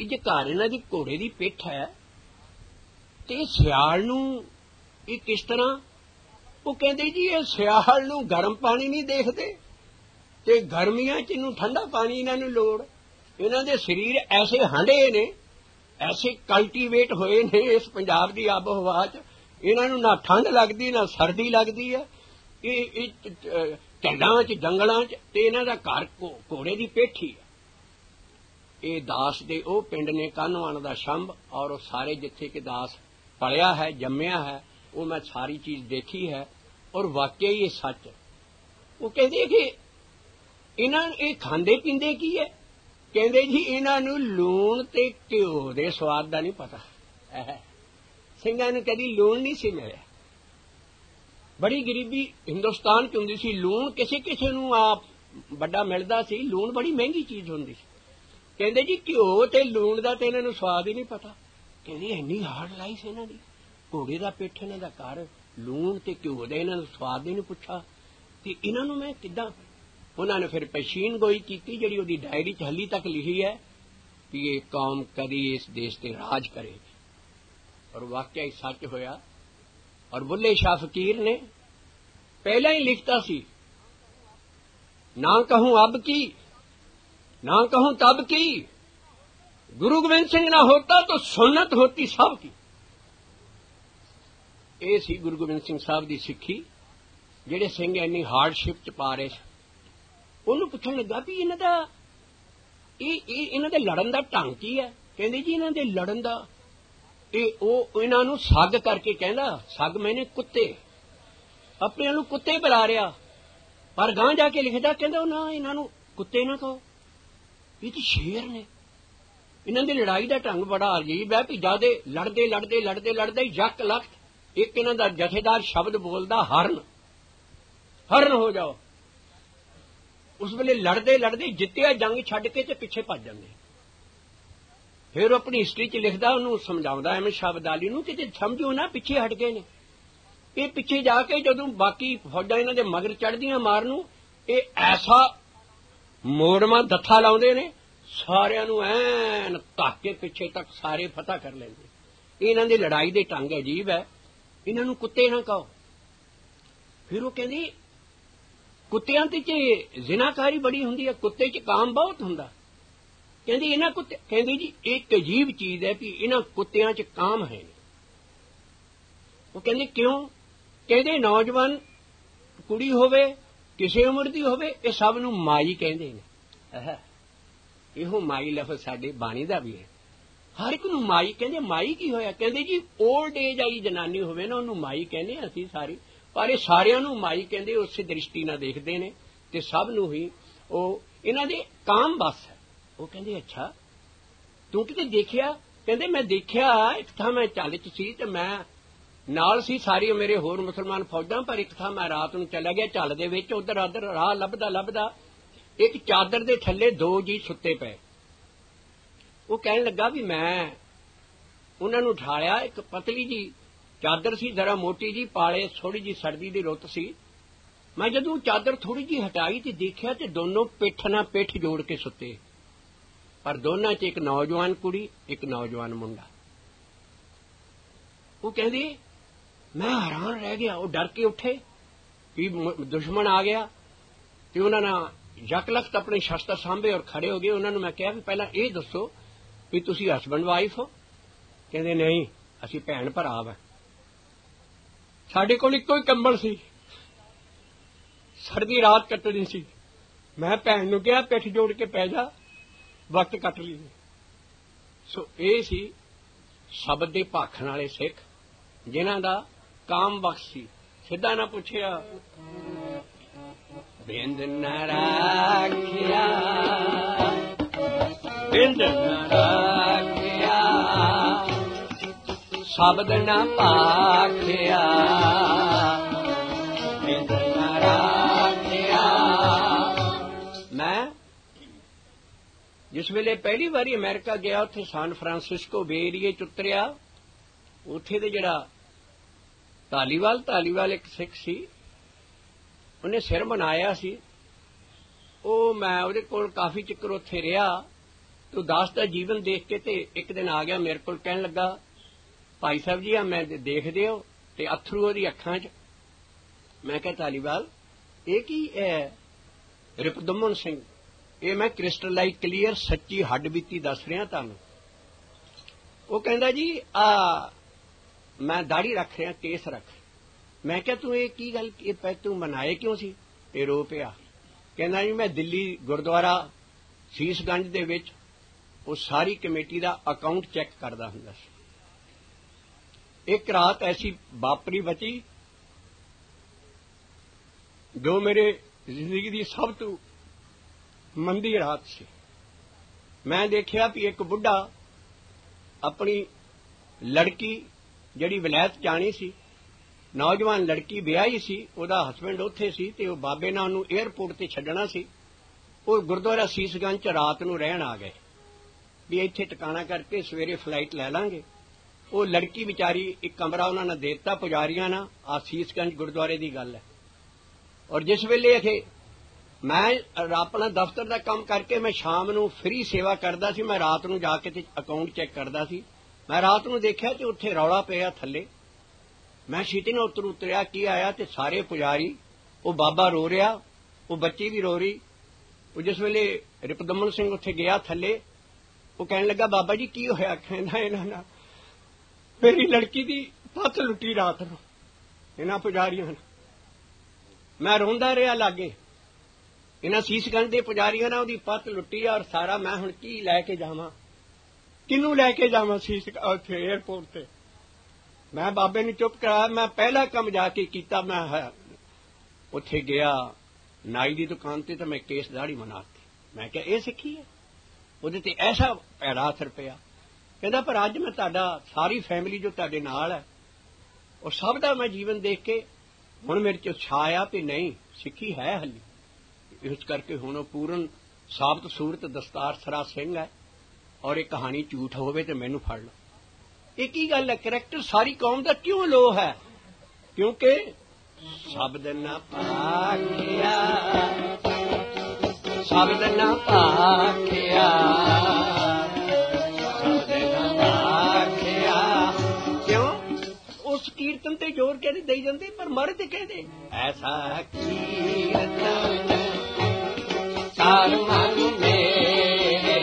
कि जे घर इन्हां दी घोड़े दी पिठ है ते सियाल नूं ये किस तरह? वो कहते जी ये सियाल नूं गर्म पानी नहीं देखते ते गर्मियां च इन्हूं ठंडा पानी इन्हां नूं लोड़। इन्हां दे शरीर ऐसे हंडे ने, ऐसे कल्टीवेट होए ने इस पंजाब दी आबो हवा च, इन्हां नूं ना ठंड लगदी ना सर्दी लगदी है। झंडां च जंगलां च ते इन्हां दा घर घोड़े दी पिठ ही है। ये दास दे ओ पिंड ने कान्हवान दा शंभ, और सारे जिथे कि दास पलिया है जम्मिया है वो मैं सारी चीज देखी है और वाकई ये सच है। वो कहते कि इन्हां ये खांदे पींदे की है? कहते जी इन्हां नूं लूण ते घिओ दे स्वाद दा नहीं पता। ਸਿੰਘਾਂ ਨੂੰ कदी लूण नहीं सी मिलिया। बड़ी गरीबी हिंदुस्तान च हुंदी सी। लूण किसे किसे नूं आप बड़ा मिलदा सी, लूण बड़ी महंगी चीज हुंदी सी। कहते जी घिओ ते लूण दा ते इन्हां नूं स्वाद ही नहीं पता। कहते इन्नी हार्ड लाइफ इन्हां दी, घोड़े दा पिठ इन्हां दा घर, लूण ते घिओ दे इन्हां नूं स्वाद ही नहीं पुछा ते इन्हां नूं मैं किदां? उन्होंने फिर पेशीन गोई की जिहड़ी उहदी डायरी च हली तक लिखी है कि ये कौम कदी इस देश ते राज करेगी, और वाकई सच होया। और बुल्ले शाह फकीर ने पहला ही लिखता सी, ना कहूं अब की ना कहूं तब की, गुरु गोबिंद सिंह ना होता तो सुन्नत होती सब की। ये सी गुरु गोबिंद सिंह साहब दी सिक्खी, जिहड़े सिंह इन्नी हार्डशिप च पा रहे। ਉਹਨੂੰ ਪੁੱਛਣ ਲੱਗਾ ਵੀ ਇਹਨਾਂ ਦਾ ਇਹਨਾਂ ਦੇ ਲੜਨ ਦਾ ਢੰਗ ਕੀ ਹੈ? ਕਹਿੰਦੇ ਜੀ ਇਹਨਾਂ ਦੇ ਲੜਨ ਦਾ ਉਹ ਇਹਨਾਂ ਨੂੰ ਸੱਗ ਕਰਕੇ ਕਹਿੰਦਾ, ਸੱਗ ਮੈਨੇ ਕੁੱਤੇ, ਆਪਣੇ ਨੂੰ ਕੁੱਤੇ ਬੁਲਾ ਰਿਹਾ। ਪਰ ਗਾਂ ਜਾ ਕੇ ਲਿਖਦਾ ਕਹਿੰਦਾ ਨਾ ਇਹਨਾਂ ਨੂੰ ਕੁੱਤੇ ਨਾ ਕਹੋ, ਇਹ ਤਾਂ ਸ਼ੇਰ ਨੇ। ਇਹਨਾਂ ਦੀ ਲੜਾਈ ਦਾ ਢੰਗ ਬੜਾ ਅਜੀਬ ਹੈ ਵੀ ਜਦ ਲੜਦੇ ਲੜਦੇ ਲੜਦੇ ਲੜਦੇ ਯਕ ਲਖਤ ਇੱਕ ਇਹਨਾਂ ਦਾ ਜਥੇਦਾਰ ਸ਼ਬਦ ਬੋਲਦਾ ਹਰਨ, ਹਰਨ ਹੋ ਜਾਓ। उस वेले लड़ते लड़ते जितया जंग छड़ के ते पिछे भज जाते। फिर अपनी हिस्टरी च लिखदा, उन्होंने समझाउंदा अहमद शाह अब्दाली नूं कि समझो ना पिछे हट गए ने। ये पिछे जाके जदों बाकी फौजां इन्हां दे मगर चढ़दियां मारन नूं, ये ऐसा मोड़मा दत्था लाउंदे ने, सारियां नूं ऐन धक के पिछे तक सारे फतह कर लैंदे। इन्हां दी लड़ाई दे ढंग अजीब है। इन्हां नूं कुत्ते ना कहो। फिर वो कहंदे कुत्तियां ते जिनाकारी बड़ी हुंदी है, कुत्ते च काम बहुत हुंदा। कहंदी इन्हां कुत्ते, कहंदी जी एक अजीब चीज है कि इन्हां कुत्तियां च काम है। वो कहंदे क्यों? कहंदे नौजवान कुड़ी होवे किसे उम्र दी होवे, ये सब नूं माई कहंदे ने। इहो माई लफ्ज़ साडे बाणी दा भी है। हर एक नूं माई कहंदे। माई की होया? कहंदे जी ओल्ड एज आई जनानी होवे ना, उहनूं माई कहंदे असीं सारी, पर ये सारियां नूं माई कहंदे उस दृष्टि नाल देखदे ने ते सब नूं ही ओह इन्हां दे काम बस है। वो कहंदे अच्छा तूं किते देखिया? कहंदे मैं देखिया एक थां मैं चल च सी ते मैं नाल सी सारी मेरे होर मुसलमान फौजां, पर एक थां मैं रात नूं चला गया चल दे विच, उधर उधर राह लभदा लभदा एक चादर दे थल्ले दो जी सुत्ते पए। वो कहण लगा भी मैं उन्हां नूं उठाया, एक पतली जी चादर सी, जरा मोटी जी, पाले थोड़ी जी सर्दी की रुत सी। मैं जदों चादर थोड़ी जी हटाई तो देखिया ते दोनों पिठ नाल पिठ जोड़ के सुते, पर दोनों च एक नौजवान कुड़ी एक नौजवान मुंडा। वो कहंदे मैं हैरान रह गया। वो डर के उठे कि दुश्मन आ गया ते उन्हां ने यकलख्त अपने शस्त्र सांभे और खड़े हो गए। उन्होंने मैं कहा भी पहला ये दसो भी तुसी हसबैंड वाइफ हो? कहंदे नहीं असीं भैण भरा वा, साडे कोल इक्को ही कंबल सी, सर्दी रात कटनी सी। मैं भैन नूं कहा पिठ जोड़ के पै जा, वक्त कट लीए। सो ये सी शब्द दे भाखण वाले सिख जिन्हां दा काम बख्श सी। सीधा ना पुछया बिंद न राखिया, बिंद न राखिया, शब्द न भाखिया, बिंद न राखिया। मैं जिस वेले पहली बारी अमेरिका गया, उत्थे सान फ्रांसिस्को बे एरिए च उतरिया, उत्थे दे जिहड़ा धालीवाल एक सिख सी, उन्हें सिर बनाया सी। मैं उहदे कोल काफी चिकर उत्थे रहा तो दास का जीवन देख के ते एक दिन आ गया मेरे को, कहन लगा भाई साहब जी आ मैं देखदे हो ते अथरू ओदी अखां च। मैं कहा धालीवाल ये की है? रिपुदमन सिंह, ये मैं क्रिस्टलाइज क्लीयर सच्ची हड्ड बीती दस रहा तुहानू। वो कहंदा जी मैं दाढ़ी रख रहा, केस रख। मैं क्या तू ये की गल तू मनाए क्यों सी? ते रो पिया। कहंदा जी मैं दिल्ली गुरुद्वारा सीसगंज दे विच वो सारी कमेटी दा अकाउंट चैक करदा हुंदा सी। एक रात ऐसी वापरी बची जो मेरे जिंदगी की सब तो मंदी रात सी। मैं देखिया भी एक बुढ़ा अपनी लड़की जिहड़ी वलैत जानी सी, नौजवान लड़की विआही सी, उहदा हसबैंड उत्थे सी ते ओह बाबे ने उहनूं एयरपोर्ट ते छड्डना सी। वो गुरुद्वारा सीसगंज च रात नूं रहण आ गए भी इत्थे टिकाणा करके सवेरे फ्लाइट लै लांगे। वो लड़की बेचारी एक कमरा उन्होंने दे दिता पुजारियां ना, आ सीसगंज गुरुद्वारे की गल है। और जिस वेले इत्थे मैं अपना दफ्तर का काम करके मैं शाम नूं फ्री सेवा करदा सी, मैं रात नूं जाके ते अकाउंट चैक करदा सी। मैं रात नूं देखिया ते उत्थे रौला पिया थल्ले। मैं छीटी ने उतरिया की आया ते सारे पुजारी, वो बाबा रो रहा, वो बच्ची भी रो रही। वो जिस वेले रिपुदमन सिंह उत्थे गया थल्ले, वो कहने लगा बाबा जी की होया? कहंदा इन्हां नाल मेरी लड़की की पत लुटी रात नूं इन्हां पुजारियां ने। मैं रोंदा रहा लागे, इन्हां सीसगंज दे पुजारियां ने उहदी पत लुटी और सारा मैं हुण की लैके जावां, किनू लैके जावां सीस उत्थे एयरपोर्ट ते। मैं बाबे ने चुप कराया। मैं पहला काम जाके कीता, मैं उत्थे गया नाई दी दुकान ते मैं केस दाढ़ी मनाती। मैं क्या ये सिक्खी है? उहदे ते ऐसा भैड़ा असर पिया। कहंदा पर अज मैं तुहाडा सारी फैमिली जो तुहाडे नाल है और सब दा मैं जीवन देख के हुण मेरे च उत्साह आया भी नहीं सिक्खी है हली। इस करके हुण पूर्ण साबत सूरत दस्तार सरा सिंह है और ये कहानी झूठ होवे ते मैनू फड़ लो। ये की गल है? करैक्टर सारी कौम दा क्यों लो है? क्योंकि शब्द ना भाखिया, शब्द ना भाखिया, शब्द ना भाखिया। क्यों? उस कीर्तन ते जोर के दे जाते पर मर ते कहते ऐसा कीर्तन सार मन मेरे,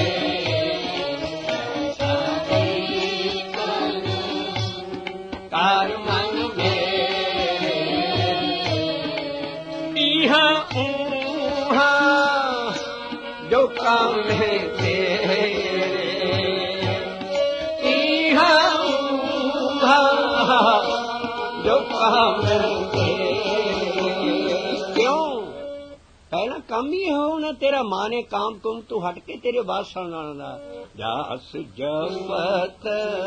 ऐसा कीर्तन कार मन मेरे, इहा ऊहा जो काम है तेरे, इहा ऊहा जो काम है तेरे। क्यों? पहला काम ही हो ना तेरा मां ने काम कुम तू हट के तेरे बात सुनाना जास जपत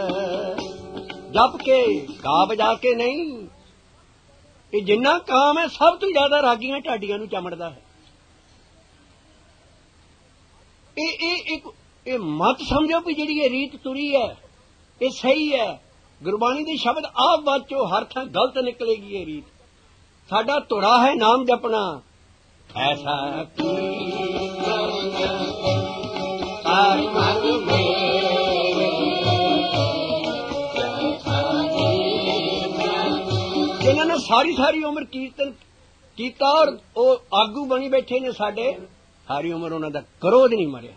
जप के गा बजा के नहीं। ये जिन्ना काम है सब तो ज्यादा रागियां ढाडियां नूं चमड़दा है। ये मत समझो भी जिहड़ी ये रीत तुरी है ये सही है। गुरबाणी दे शब्द आप बाचो हर थां गलत निकलेगी ये रीत। साडा धुरा है नाम जपना ऐसा जिन्होंने सारी सारी उम्र कीर्तन कीता और वो आगू बनी बैठे ने साडे, सारी उम्र उन्हों दा क्रोध नहीं मरिया।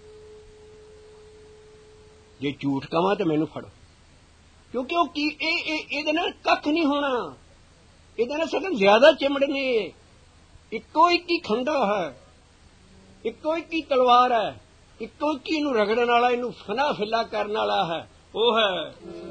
जे झूठ कवां तो मैनू फड़ो, क्योंकि वो इहदे नाल कख नहीं होना, इहदे नाल सगों ज्यादा चिमड़ने। इक्को एक ही खंडा है, इक्को एक ही तलवार है, इक्को एक ही इनू रगड़न वाला, इनू फना फिला करने वाला है। वो है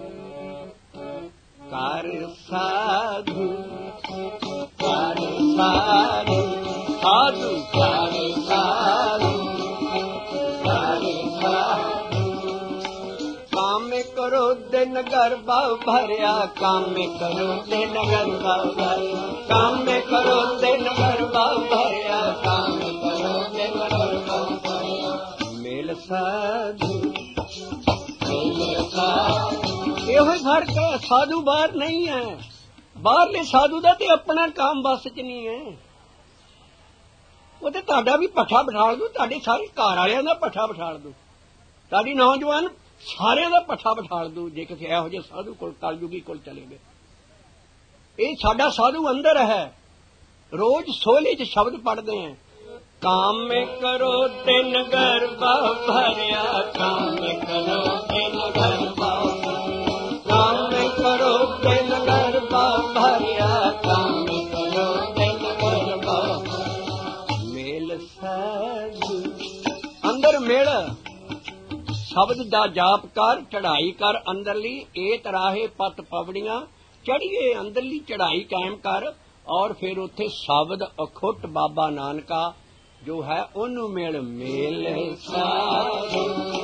कर साधु, कर साधु, साधु कर साधु, कर साधु। काम करो दिन गरबा भरिया, काम करो दिन गरबा भरिया, काम करो दिन गरबा भरिया, काम करो दिन गरबा भरिया। मेल साधु, मेल साधु, यो फर्क है। साधु बाहर नहीं है, बाहरले साधु दा ते अपना काम बस च नहीं है। ਉਹ ਤੇ ਤੁਹਾਡਾ ਵੀ ਪੱਠਾ ਬਿਠਾਲ ਦੂ, ਤੁਹਾਡੇ ਸਾਰੇ ਘਰ ਵਾਲਿਆਂ ਦਾ ਪੱਠਾ ਬਿਠਾਲ ਦੂ, ਤੁਹਾਡੀ ਨੌਜਵਾਨ ਸਾਰਿਆਂ ਦਾ ਪੱਠਾ ਬਿਠਾਲ ਦੂ ਜੇ ਕਿਸੇ ਇਹੋ ਜਿਹੇ ਸਾਧੂ ਕੋਲ ਕਲਯੁਗੀ ਕੋਲ ਚਲੇ ਗਏ। ਇਹ ਸਾਡਾ ਸਾਧੂ ਅੰਦਰ ਹੈ। ਰੋਜ਼ ਸੋਹਲੇ 'ਚ ਸ਼ਬਦ ਪੜ੍ਹਦੇ ਆ, ਕਾਮ ਕਰੋ ਤਿੰਨ ਗਰਬਾ ਭਰਿਆ, ਕਾਮ ਕਰੋ ਤਿੰਨ ਗਰਬਾ, ਕਾਮ ਕਰੋ ਤਿੰਨ ਗਰਬਾ ਭਰਿਆ, ਕਾਮ ਕਰੋ ਤਿੰਨ ਗਰਬਾ। ਮੇਲ ਸਾਧੂ ਅੰਦਰ ਮਿਲ, ਸ਼ਬਦ ਦਾ ਜਾਪ ਕਰ, ਚੜ੍ਹਾਈ ਕਰ ਅੰਦਰਲੀ, ਏਤ ਰਾਹੇ ਪਤ ਪਵੜੀਆਂ, ਚੜ੍ਹੀਏ ਅੰਦਰਲੀ ਚੜ੍ਹਾਈ ਕਾਇਮ ਕਰ। ਔਰ ਫਿਰ ਉੱਥੇ ਸ਼ਬਦ ਅਖੁੱਟ ਬਾਬਾ ਨਾਨਕਾ ਜੋ ਹੈ ਉਹਨੂੰ ਮਿਲ। ਮੇਲ ਸਾਧੂ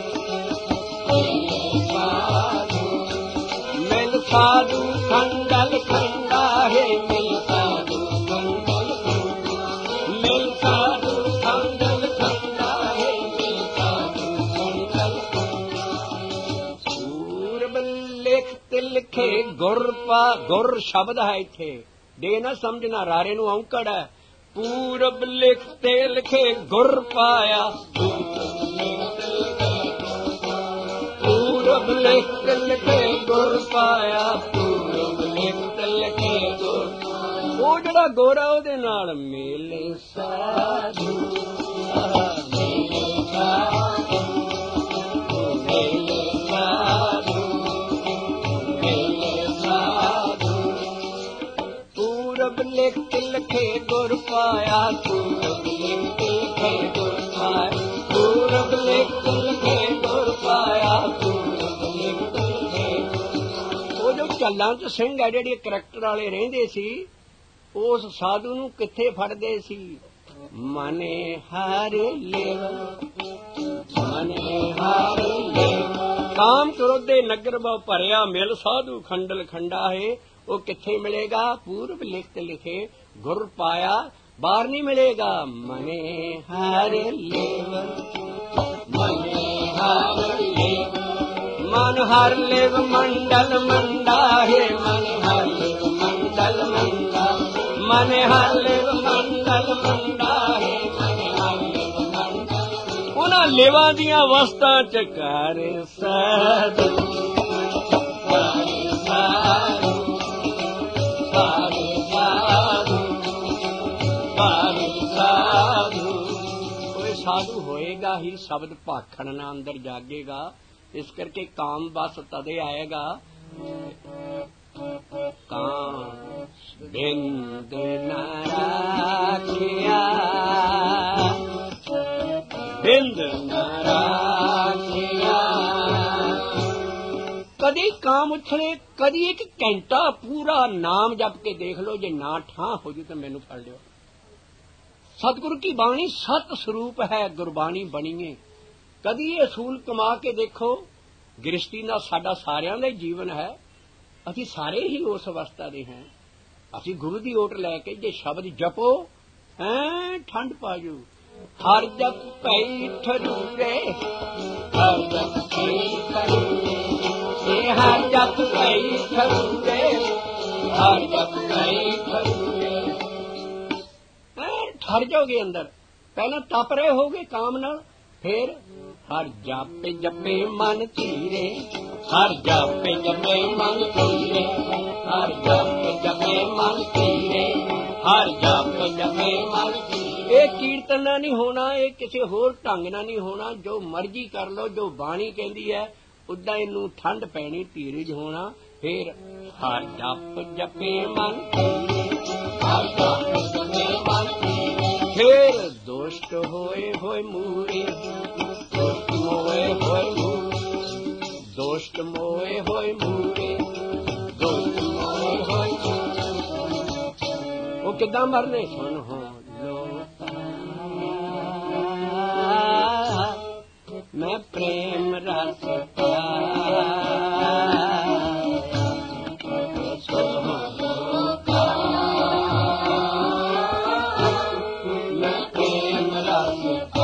ਮਿਲ ਸਾਧੂ ਖੰਡਲ ਖੰਡਾ ਹੈ, ਮਿਲ ਸਾਧੂ ਖੰਡਲ ਮਿਲ ਸਾਧੂ ਖੰਡਲ ਖੰਡਾ ਹੈ, ਮਿਲ ਸਾਧੂ ਖੰਡਲ। ਪੂਰਬ ਲਿਖਤ ਲਿਖੇ ਗੁਰ ਪਾ, ਗੁਰ ਸ਼ਬਦ ਹੈ ਇੱਥੇ, ਦੇ ਨਾ ਸਮਝਣਾ, ਰਾਰੇ ਨੂੰ ਔਂਕੜ ਹੈ। ਪੂਰਬ ਲਿਖਤੇ ਲਿਖੇ ਗੁਰ ਪਾਇਆ, ਪੂਰਬ ਲਿਖਤ ਲਿਖੇ ਗੁਰ ਪਾਇਆ, ਪੂਰਬ ਲਿਖਤ ਲਿਖੇ ਗੁਰ। ਉਹ ਜਿਹੜਾ ਗੋਰਾ ਉਹਦੇ ਨਾਲ ਮੇਲ ਸਾਧੂ, ਮੇਲ ਸਾਧੂ, ਮੇਲ ਸਾਧੂ, ਮੇਲ ਸਾਧੂ। ਪੂਰਬ ਲਿਖਤ ਲਿਖੇ ਗੁਰ ਪਾਇਆ, ਪੂਰਬ ਲਿਖਤ ਲਿਖੇ ਗੁਰ ਪਾਇਆ, ਪੂਰਬ ਲਿਖਤ ਲਿਖੇ ਗੁਰ ਪਾਇਆ, ਪੂਰਬ ਲਿਖਤ ਲਿਖੇ। ਉਹ ਜੋ ਝੱਲਾਂ 'ਚ ਸਿੰਘ ਹੈ ਜਿਹੜੇ ਕਰੈਕਟਰ ਵਾਲੇ ਰਹਿੰਦੇ ਸੀ, ਉਸ ਸਾਧੂ ਨੂੰ ਕਿੱਥੇ ਫੜਦੇ ਸੀ? ਮਨੇ ਹਰ ਲੇਵ, ਮਨੇ ਹਰ ਲੇਵ। ਕਾਮ ਕ੍ਰੋਧੇ ਨਗਰ ਬਹੁ ਭਰਿਆ, ਮਿਲ ਸਾਧੂ ਖੰਡਲ ਖੰਡਾ ਹੈ। ਉਹ ਕਿੱਥੇ ਮਿਲੇਗਾ? ਪੂਰਬ ਲਿਖਤ ਲਿਖੇ ਗੁਰ ਪਾਇਆ, ਬਾਹਰ ਨਹੀਂ ਮਿਲੇਗਾ। ਮਨੇ ਹਰ ਲੇਵ, ਮਨੇ ਹਰ ਲੇਵ, ਮਨ ਹਰ ਲੇਵ ਮੰਡਲ ਮੰਡਾ ਹੈ, ਮਨ ਹਰ ਲੇਵ ਮੰਡਲ ਮੰਡਾ, ਮਨ ਹਰ ਲੇਵ ਮੰਡਲ ਮੰਡਾ ਹੈ, ਮਨ ਹਰ ਲੇਵ ਮੰਡਾ। ਉਹਨਾਂ ਲੇਵਾਂ ਦੀਆਂ ਵਸਤਾਂ 'ਚ ਕਰ ਸਾਧੂ, ਕਰ ਸਾਧੂ, ਕੋਈ ਸਾਧੂ ਹੋਏਗਾ ਹੀ ਸ਼ਬਦ ਭਾਖਣ ਨਾ ਅੰਦਰ ਜਾਗੇਗਾ। ਇਸ ਕਰਕੇ ਕਾਮ ਬਸ ਤਦੇ ਆਏਗਾ, ਕਾਮ ਬਿੰਦ ਨਾ ਰਾਖਿਆ, ਬਿੰਦ ਨਾ ਰਾਖਿਆ। ਕਦੀ ਕਾਮ ਉਛਲੇ, ਕਦੀ ਇੱਕ ਘੰਟਾ ਪੂਰਾ ਨਾਮ ਜਪ ਕੇ ਦੇਖ ਲਓ, ਜੇ ਨਾ ਠਾਂ ਹੋ ਜੂ ਤਾਂ ਮੈਨੂੰ ਫੜ ਲਿਓ। ਸਤਿਗੁਰੂ ਕੀ ਬਾਣੀ ਸਤ ਸਰੂਪ ਹੈ, ਗੁਰਬਾਣੀ ਬਣੀਏ। ਕਦੀ ਇਹ ਅਸੂਲ ਕਮਾ ਕੇ ਦੇਖੋ। ਗ੍ਰਿਸ਼ਤੀ ਨਾਲ ਸਾਡਾ ਸਾਰਿਆਂ ਦਾ ਹੀ ਜੀਵਨ ਹੈ, ਅਸੀਂ ਸਾਰੇ ਹੀ ਉਸ ਅਵਸਥਾ ਦੇ ਹਾਂ। ਅਸੀਂ ਗੁਰੂ ਦੀ ਓਟ ਲੈ ਕੇ ਜੇ ਸ਼ਬਦ ਜਪੋ, ਠੰਡ ਪਾ ਜੂ। ਹਰ ਜਪ ਪਈ ਠਰੂਰੇ, ਹਰ ਜਪ ਪਈ ਠਰੂਰੇ, ਹਰ ਜਪ ਪਈ ਠਰੂਰੇ, ਹਰ ਜਪ ਪਈ ਠਰੂਰੇ। ਠਰ ਜਾਓਗੇ ਅੰਦਰ, ਪਹਿਲਾਂ ਤਪ ਰਹੇ ਹੋਗੇ ਕਾਮ ਨਾਲ, ਫਿਰ ਹਰ ਜਾਪੇ ਜਪੇ ਮਨ ਧੀਰੇ, ਹਰ ਜਾਪੇ ਜਪੇ ਮਨ ਧੀਰੇ, ਹਰ ਜਾਪੇ ਜਪੇ ਮਨ ਧੀਰੇ, ਹਰ ਜਾਪੇ ਜਪੇ ਮਨ ਧੀਰੇ। ਇਹ ਕੀਰਤਨ ਨਾਲ ਨਹੀਂ ਹੋਣਾ, ਇਹ ਕਿਸੇ ਹੋਰ ਢੰਗ ਨਾਲ ਨਹੀਂ ਹੋਣਾ। ਜੋ ਮਰਜ਼ੀ ਕਰ ਲਓ, ਜੋ ਬਾਣੀ ਕਹਿੰਦੀ ਹੈ ਉਦਾਂ ਇਹਨੂੰ ਠੰਡ ਪੈਣੀ, ਧੀਰਜ ਹੋਣਾ। ਫਿਰ ਹਰ ਜਪ ਜਪੇ ਮਨ ਧੀਰੇ, ਹਰ ਜਪ ਜਪੇ ਮਨ ਧੀਰੇ। ਫਿਰ ਦੁਸ਼ਟ ਹੋਏ ਹੋਏ ਮੂਰੇ, ਦੁਸ਼ਟ ਮੋਏ ਹੋਏ ਮੂਰੇ, ਦੁਸ਼ਟ ਮੋਏ ਹੋਏ ਮੂਰੇ, ਦੁਸ਼ਟ ਮੋਏ ਹੋਏ ਮੂਰੇ। ਉਹ ਕਿੱਦਾਂ ਮਰਨੇ? ਸੁਣ ਹੋ ਮੈਂ ਪ੍ਰੇਮ ਰਸ ਪਿਆਰ, ਮੈਂ ਪ੍ਰੇਮ ਰਸ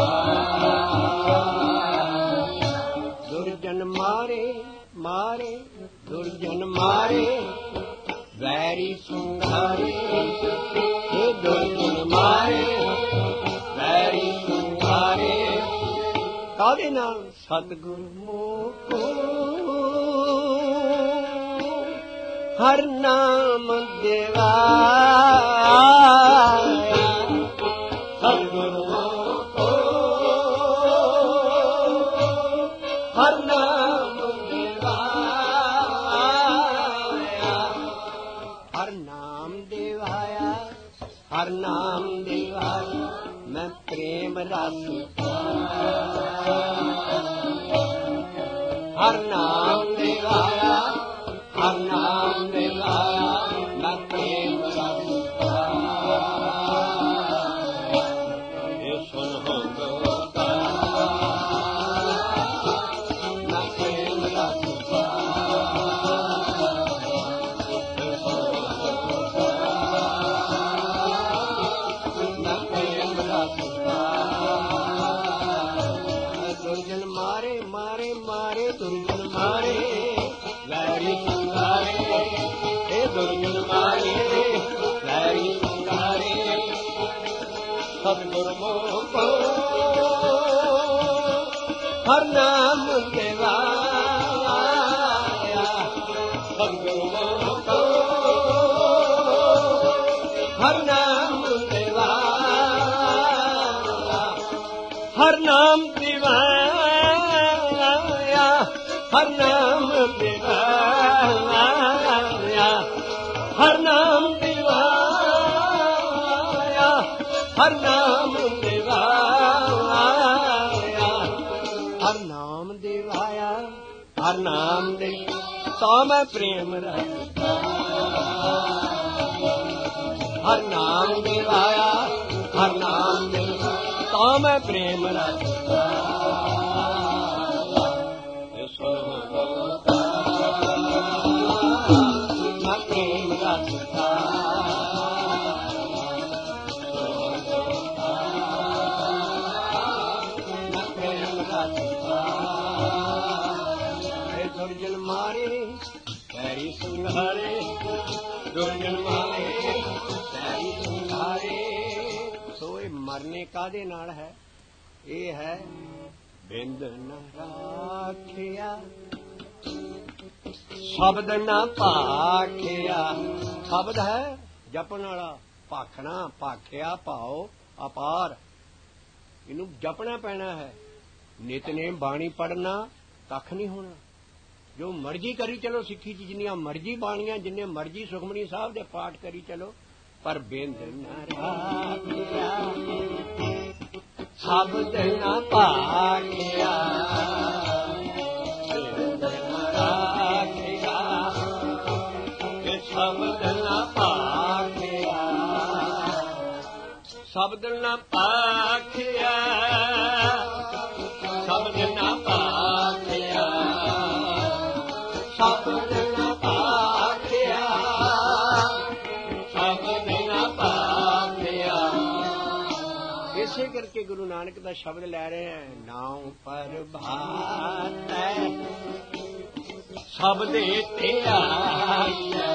ਦੁਰਜਨ ਮਾਰੇ ਮਾਰੇ, ਦੁਰਜਨ ਮਾਰੇ ਵੈਰੀ ਸੰਘਾਰੇ, ਦੁਰਜਨ ਮਾਰੇ ਕਾਹਦੇ ਨਾਲ ਸਤਿਗੁਰ ਮੋਕੋ ਹਰ ਨਾਮ ਦਿਵਾਇਆ ਸਤਿਗੁਰ ਮੋਕੋ ਹਰ ਨਾਮ ਦਿਵਾਇਆ ਹਰ ਨਾਮ ਦਿਵਾਇਆ ਹਰ ਨਾਮ ਦਿਵਾਇਆ ਮੈਂ ਪ੍ਰੇਮ ਰਸ ਹਰ ਨਾਮ ਦਿਵਾਇਆ ਹਰ ਨਾਮ ਦਿਵਾਇਆ ਮੈਂ ਪ੍ਰੇਮ ਰਸ ਇਹ ਸੁਣ ਹੋ ਗੋਤਾ ਮੈਂ ਪ੍ਰੇਮ ਰਸ ਦੁਰਜਨ ਮਾਰੇ ਮਾਰੇ ਮਾਰੇ ਦੁਰਜਨ ਮਾਰੇ ਵੈਰੀ ਸੰਘਾਰੇ ਇਹ ਦੁਰਜਨ ਮਾਰੇ ਵੈਰੀ ਸੰਘਾਰੇ ਸਤਿਗੁਰ ਮੋਕੋ ਹਰ ਨਾਮ ਦਿਵਾਇਆ ਸਤਿਗੁਰ ਮੋਕੋ ਹਰ ਨਾਮ ਦਿਵਾਇਆ ਹਰ ਨਾਮ ਦਿਵਾਇਆ ਹਰ ਨਾਮ ਦਿਵਾਇਆ ਹਰ ਨਾਮ ਦਿਵਾਇਆ ਹਰ ਨਾਮ ਦਿਵਾਇਆ ਹਰ ਨਾਮ ਦਿਵਾਇਆ ਹਰ ਨਾਮ ਦੇ ਤਾਂ ਮੈਂ ਪ੍ਰੇਮ ਰਸਤਾ ਹਰ ਨਾਮ ਦਿਵਾਇਆ ਹਰ ਨਾਮ ਦੇ ਤਾਂ ਮੈਂ ਪ੍ਰੇਮ ਰਸਤਾ ਮੈਂ ਪ੍ਰੇਮ ਰਸਤਾ ਮੈਂ ਪ੍ਰੇਮ ਰਸਤਾ ਇਹ ਦੁਰਜਨ ਮਾਰੇ ਪੈਰੀ ਸੰਘਾਰੇ ਦੁਰਜਨ ਮਾਰੇ ਪੈਰੀ ਸੰਘਾਰੇ ਸੋ ਇਹ ਮਰਨੇ ਕਾਹਦੇ ਨਾਲ ਹੈ ਇਹ ਹੈ ਬਿੰਦ ਨ ਰਾਖਿਆ ਸ਼ਬਦ ਨਾ ਭਾਖਿਆ ਸ਼ਬਦ ਹੈ ਜਪਣ ਵਾਲਾ ਭਾਖਣਾ ਭਾਖਿਆ ਭਾਉ ਅਪਾਰ ਇਹਨੂੰ ਜਪਣਾ ਪੈਣਾ ਹੈ ਨਿਤਨੇਮ ਬਾਣੀ ਪੜਨਾ ਕੱਖ ਨਹੀਂ ਹੋਣਾ ਜੋ ਮਰਜ਼ੀ ਕਰੀ ਚਲੋ ਸਿੱਖੀ ਚ ਜਿੰਨੀਆਂ ਮਰਜ਼ੀ ਬਾਣੀਆਂ ਜਿੰਨੇ ਮਰਜ਼ੀ ਸੁਖਮਨੀ ਸਾਹਿਬ ਦੇ ਪਾਠ ਕਰੀ ਚਲੋ ਪਰ ਬਿੰਦ ਨਾ ਰਾਖਿਆ ਸ਼ਬਦ ਨਾ ਭਾਖਿਆ ਬਿੰਦ ਨਾ ਰਾਖਿਆ ਸ਼ਬਦ ਨਾ ਭਾਖਿਆ ਸ਼ਬਦ ਨਾ ਭਾਖਿਆ ਸ਼ਬਦ ਨਾ ਭਾਖਿਆ ਸ਼ਬਦ ਨਾ ਭਾਖਿਆ ਸ਼ਬਦ ਨਾ ਭਾਖਿਆ ਇਸੇ ਕਰਕੇ ਗੁਰੂ ਨਾਨਕ ਦਾ ਸ਼ਬਦ ਲੈ ਰਹੇ ਹੈ ਨਾਉ ਪ੍ਰਭਾਤ ਸ਼ਬਦੇ ਤੇ ਆਇਆ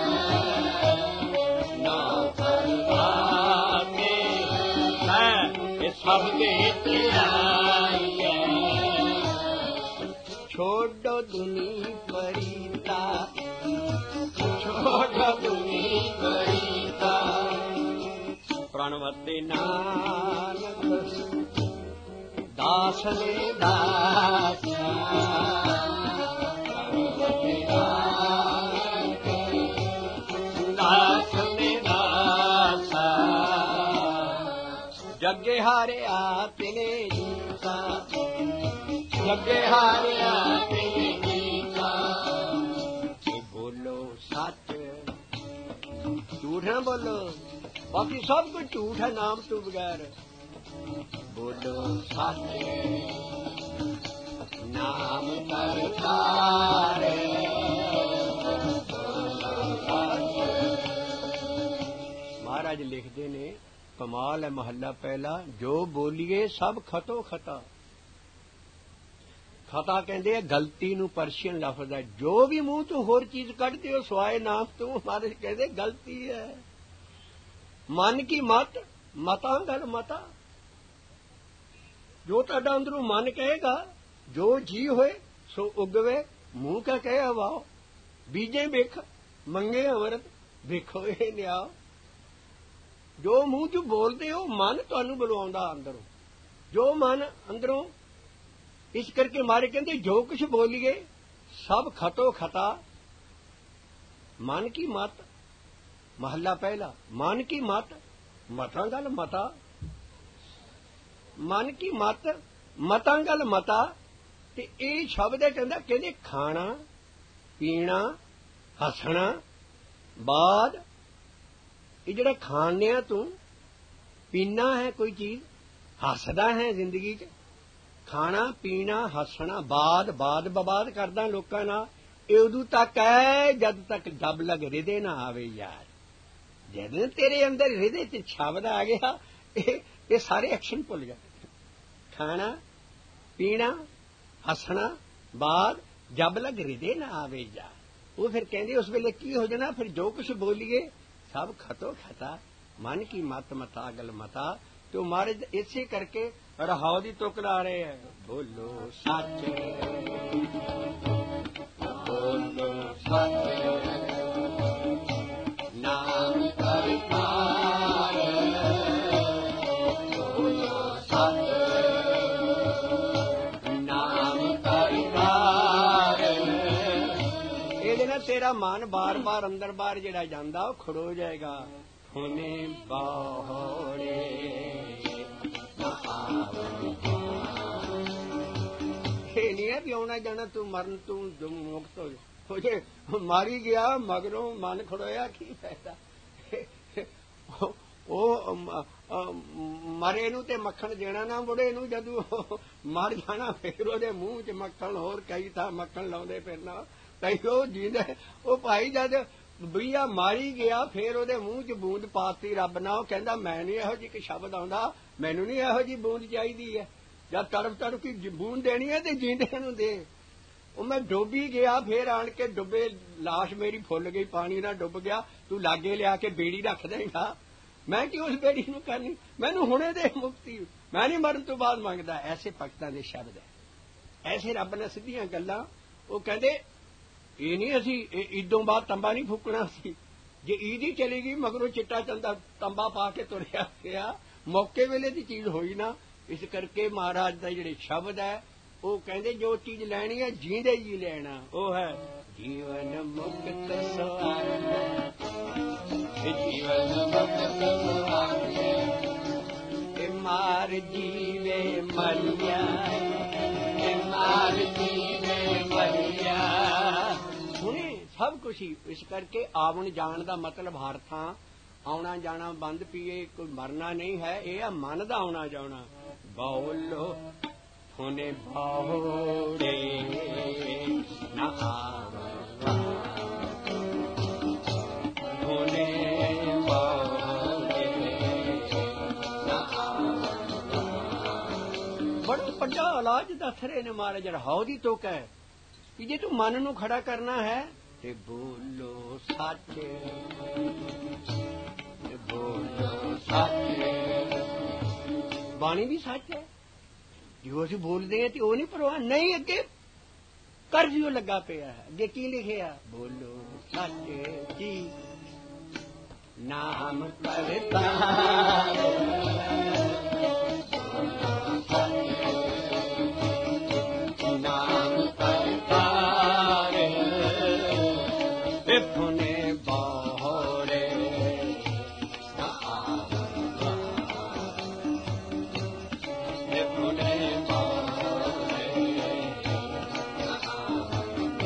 ਨਾਉ ਪ੍ਰਭਾਤ ਇਹ ਸ਼ਬਦੇ ਤੇ ਆਇਆ ਛੋੜੋ ਦੁਨੀ ਪਰੀਤਾ ਛੋੜੋ ਦੁਨੀ ਪਰੀਤਾ ਪ੍ਰਣਵਤੇ ਨਾਨਕ ਦਾਸ ਨੇ ਦਾਸਾ ਪ੍ਰਣਵਤੇ ਨਾਨਕ ਦਾਸ ਨੇ ਦਾਸਾ ਜੱਗੇ ਹਾਰਿਆ ਤਿਨੇ ਜੀਤਾ ਜੱਗੇ ਹਾਰਿਆ ਤਿਨੇ ਜੀਤਾ ਬੋਲੋ ਸੱਚ ਝੂਠ ਨਾ ਬੋਲੋ ਬਾਕੀ ਸਭ ਕੁਝ ਝੂਠ ਹੈ ਨਾਮ ਤੋਂ ਬਗੈਰ ਬੋਲੋ ਸੱਚ ਨਾਮ ਕਰਤਾਰੇ ਮਹਾਰਾਜ ਲਿਖਦੇ ਨੇ ਕਮਾਲ ਹੈ ਮਹੱਲਾ ਪਹਿਲਾ ਜੋ ਬੋਲੀਏ ਸਭ ਖਤੋ ਖਤਾ ਖਤਾ ਕਹਿੰਦੇ ਆ ਗਲਤੀ ਨੂੰ ਪਰਸ਼ੀਅਨ ਲਫ਼ਜ਼ ਹੈ ਜੋ ਵੀ ਮੂੰਹ ਤੋਂ ਹੋਰ ਚੀਜ਼ ਕੱਢਦੇ ਹੋ ਸਵਾਏ ਨਾਮ ਤੋਂ ਮਹਾਰਾਜ ਕਹਿੰਦੇ ਗਲਤੀ ਹੈ ਮਨ ਕੀ ਮਤ ਮਤਾਂ ਗਲ ਮਤਾ ਜੋ ਤੁਹਾਡਾ ਅੰਦਰੋਂ ਮਨ ਕਹੇਗਾ, ਜੋ ਜੀ ਹੋਏ ਸੋ ਉਗਵੇ, ਮੂੰਹ ਕਾ ਕਹੇ ਹਵਾਓ, ਬੀਜੇ ਵੇਖ ਮੰਗੇ ਅਮਰਤ, ਵੇਖੋ ਇਹ ਲਿਆਓ। ਜੋ ਮੂੰਹ ਚ ਬੋਲਦੇ ਹੋ ਮਨ ਤੁਹਾਨੂੰ ਬੁਲਾਉਂਦਾ ਅੰਦਰੋਂ, ਜੋ ਮਨ ਅੰਦਰੋਂ। ਇਸ ਕਰਕੇ ਮਾਰੇ ਕਹਿੰਦੇ ਜੋ ਕੁਛ ਬੋਲੀਏ ਸਭ ਖਤੋ ਖਤਾ। ਮਨ ਕੀ ਮਤ, ਮਹੱਲਾ ਪਹਿਲਾ। ਮਨ ਕੀ ਮਤ, ਮਤਾਂ ਗੱਲ ਮਤਾ, ਮਨ ਕੀ ਮਤ, ਮਤਾਂ ਗੱਲ ਮਤਾ। ਤੇ ਇਹ ਸ਼ਬਦ ਹੈ ਕਹਿੰਦੇ ਖਾਣਾ ਪੀਣਾ ਹੱਸਣਾ ਬਾਦ। ਇਹ ਜਿਹੜਾ ਖਾਣਿਆ ਤੂੰ ਪੀਣਾ ਹੈ ਕੋਈ ਚੀਜ਼, ਹੱਸਦਾ ਹੈ ਜ਼ਿੰਦਗੀ 'ਚ, ਖਾਣਾ ਪੀਣਾ ਹੱਸਣਾ ਬਾਦ, ਬਾਦ ਬਬਾਦ ਕਰਦਾ ਲੋਕਾਂ ਨਾਲ। ਇਹ ਉਦੋਂ ਤੱਕ ਹੈ ਜਦ ਤੱਕ ਜਬ ਲਗ ਹਿਰਦੇ ਨਾ ਆਵੇ ਯਾਰ। ਜਦੋਂ ਤੇਰੇ ਅੰਦਰ ਹਿਰਦੇ 'ਚ ਸ਼ਬਦ ਆ ਗਿਆ ਇਹ ਸਾਰੇ ਐਕਸ਼ਨ ਭੁੱਲ ਜਾਂਦੇ। ਖਾਣਾ ਪੀਣਾ ਹੱਸਣਾ ਬਾਦ ਜਬ ਲਗ ਹਿਰਦੇ ਨਾ ਆਵੇ ਯਾਰ। ਉਹ ਫਿਰ ਕਹਿੰਦੇ ਉਸ ਵੇਲੇ ਕੀ ਹੋ ਜਾਣਾ, ਫਿਰ ਜੋ ਕੁਛ ਬੋਲੀਏ ਸਭ ਖਤੋ ਖਤਾ। ਮਨ ਕੀ ਮਤ ਮਤਾ ਗਲ ਮਤਾ। ਤੇ ਉਹ ਮਹਾਰਾਜ ਇਸੇ ਕਰਕੇ ਰਹਾਉ ਦੀ ਤੁਕ ਲਾ ਰਹੇ ਹੈ। ਬੋਲੋ ਸੱਚ ਬੋਲੋ ਸੱਚ ਨਾਮ ਕਰਤਾਰ, ਬੋਲੋ ਸੱਚ ਨਾਮ ਕਰਤਾਰ। ਇਹਦੇ ਨਾਲ ਤੇਰਾ ਮਨ ਬਾਰ-ਬਾਰ ਅੰਦਰ ਬਾਹਰ ਜਿਹੜਾ ਜਾਂਦਾ ਉਹ ਖੜੋ ਜਾਏਗਾ। ਹੁਣੇ ਬਾਹਰੇ ਇਹ ਨਹੀਂ ਹੈ ਵੀ ਆਉਣਾ ਜਾਣਾ ਤੂੰ ਮਰਨ ਤੂੰ ਮੁਕਤ ਹੋ ਜੇ। ਮਾਰੀ ਗਿਆ ਮਗਰੋਂ ਮਨ ਖੜੋਇਆ ਕੀ ਫਾਇਦਾ। ਉਹ ਮਰੇ ਨੂੰ ਤੇ ਮੱਖਣ ਦੇਣਾ ਨਾ ਬੁੜੇ ਨੂੰ, ਜਦੋਂ ਮਰ ਜਾਣਾ ਫਿਰ ਉਹਦੇ ਮੂੰਹ 'ਚ ਮੱਖਣ, ਹੋਰ ਕਈ ਥਾਂ ਮੱਖਣ ਲਾਉਂਦੇ ਫਿਰਨਾ। ਕਈ ਉਹ ਜੀਂਦੇ ਉਹ ਭਾਈ ਜਦ ਬਈਆ ਮਾਰੀ ਗਿਆ ਫਿਰ ਉਹਦੇ ਮੂੰਹ 'ਚ ਬੂੰਦ ਪਾਤੀ ਰੱਬ ਨਾਲ। ਉਹ ਕਹਿੰਦਾ ਮੈਂ ਨਹੀਂ ਇਹੋ ਜਿਹੀ ਕਿ ਸ਼ਬਦ ਆਉਂਦਾ, ਮੈਨੂੰ ਨਹੀਂ ਇਹੋ ਜਿਹੀ ਬੂੰਦ ਚਾਹੀਦੀ ਹੈ। ਜਦ ਤੜਫ ਤੜਫ ਕੀ ਬੂੰਦ ਦੇਣੀ ਹੈ ਤੇ ਜੀਂਦੇ ਨੂੰ ਦੇ। ਉਹ ਮੈਂ ਡੁੱਬੀ ਗਿਆ, ਫਿਰ ਆਣ ਕੇ ਡੁੱਬੇ ਲਾਸ਼ ਮੇਰੀ ਫੁੱਲ ਗਈ, ਪਾਣੀ ਨਾਲ ਡੁੱਬ ਗਿਆ। ਤੂੰ ਲਾਗੇ ਲਿਆ ਕੇ ਬੇੜੀ ਰੱਖ ਦੇਂਗਾ, ਮੈਂ ਕਿ ਉਸ ਬੇੜੀ ਨੂੰ ਕਰਨੀ, ਮੈਨੂੰ ਹੁਣੇ ਦੇ ਮੁਕਤੀ, ਮੈਂ ਨਹੀਂ ਮਰਨ ਤੋਂ ਬਾਅਦ ਮੰਗਦਾ। ਐਸੇ ਭਗਤਾਂ ਦੇ ਸ਼ਬਦ ਹੈ, ਐਸੇ ਰੱਬ ਨੇ ਸਿੱਧੀਆਂ ਗੱਲਾਂ। ਉਹ ਕਹਿੰਦੇ ਇਹ ਨਹੀਂ ਅਸੀਂ ਈਦੋਂ ਬਾਅਦ ਤੰਬਾ ਨਹੀਂ ਫੂਕਣਾ ਸੀ। ਜੇ ਈਦ ਹੀ ਚਲੀ ਗਈ ਮਗਰੋਂ ਚਿੱਟਾ ਚੰਦਾ ਤੰਬਾ ਪਾ ਕੇ ਤੁਰਿਆ ਗਿਆ, ਮੌਕੇ ਵੇਲੇ ਦੀ ਚੀਜ਼ ਹੋਈ ਨਾ। ਇਸ ਕਰਕੇ ਮਹਾਰਾਜ ਦਾ ਜਿਹੜੇ ਸ਼ਬਦ ਹੈ ਉਹ ਕਹਿੰਦੇ ਜੋ ਚੀਜ਼ ਲੈਣੀ ਹੈ ਜੀਂਦੇ ਜੀ ਲੈਣਾ। ਉਹ ਹੈ ਜੀਵਨ ਮੁਕਤ ਸੁਆਮੀ, ਜੀਵਨ ਮੁਕਤ ਸੁਆਮੀ, ਇਹ ਮਾਰ ਜੀਵੇ ਮਰਿਆ, ਇਹ ਮਾਰ ਜੀਵੇ ਮਰਿਆ। ਸੁਣੇ ਸਭ ਕੁਛ ਹੀ। ਇਸ ਕਰਕੇ ਆਵਣ ਜਾਣ ਦਾ ਮਤਲਬ ਹਰ ਥਾਂ ਆਉਣਾ ਜਾਣਾ ਬੰਦ ਪੀਏ, ਕੋਈ ਮਰਨਾ ਨਹੀਂ ਹੈ। ਇਹ ਆ ਮਨ ਦਾ ਆਉਣਾ ਜਾਣਾ। ਬੋਲੋ ਹੁਣੇ ਬਾਹੋੜੇ ਨਾ ਆਵਾ, ਹੁਣੇ ਬਾਹੋੜੇ ਨਾ ਆਵਾ। ਬੜਾ ਵੱਡਾ ਇਲਾਜ ਦੱਸ ਰਹੇ ਨੇ ਮਹਾਰਾਜ। ਰਹਾਉ ਦੀ ਤੁਕ ਹੈ ਕਿ ਜੇ ਤੂੰ ਮਨ ਨੂੰ ਖੜਾ ਕਰਨਾ ਹੈ ਤੇ ਬੋਲੋ ਸੱਚ, ਬੋਲੋ ਸੱਚ। ਬਾਣੀ ਵੀ ਸੱਚ ਹੈ। ਜੋ ਅਸੀਂ ਬੋਲਦੇ ਹਾਂ ਤੇ ਉਹ ਨਹੀਂ ਪਰਵਾਹ ਨਹੀਂ। ਅੱਗੇ ਕਰਜ਼ਿਓ ਲੱਗਾ ਪਿਆ ਹੈ। ਅੱਗੇ ਕੀ ਲਿਖਿਆ? ਬੋਲੋ ਸੱਚ ਜੀ ਨਾਮ ਕਰਤਾਰ, ਨਾਮ ਕਰਤਾਰ, ਇਫਨੇ ਬਾਹਰੇ ਨਾ ਆਵਾ, ਇਫਨੇ ਬਾਹਰੇ ਨਾ ਆਵਾ।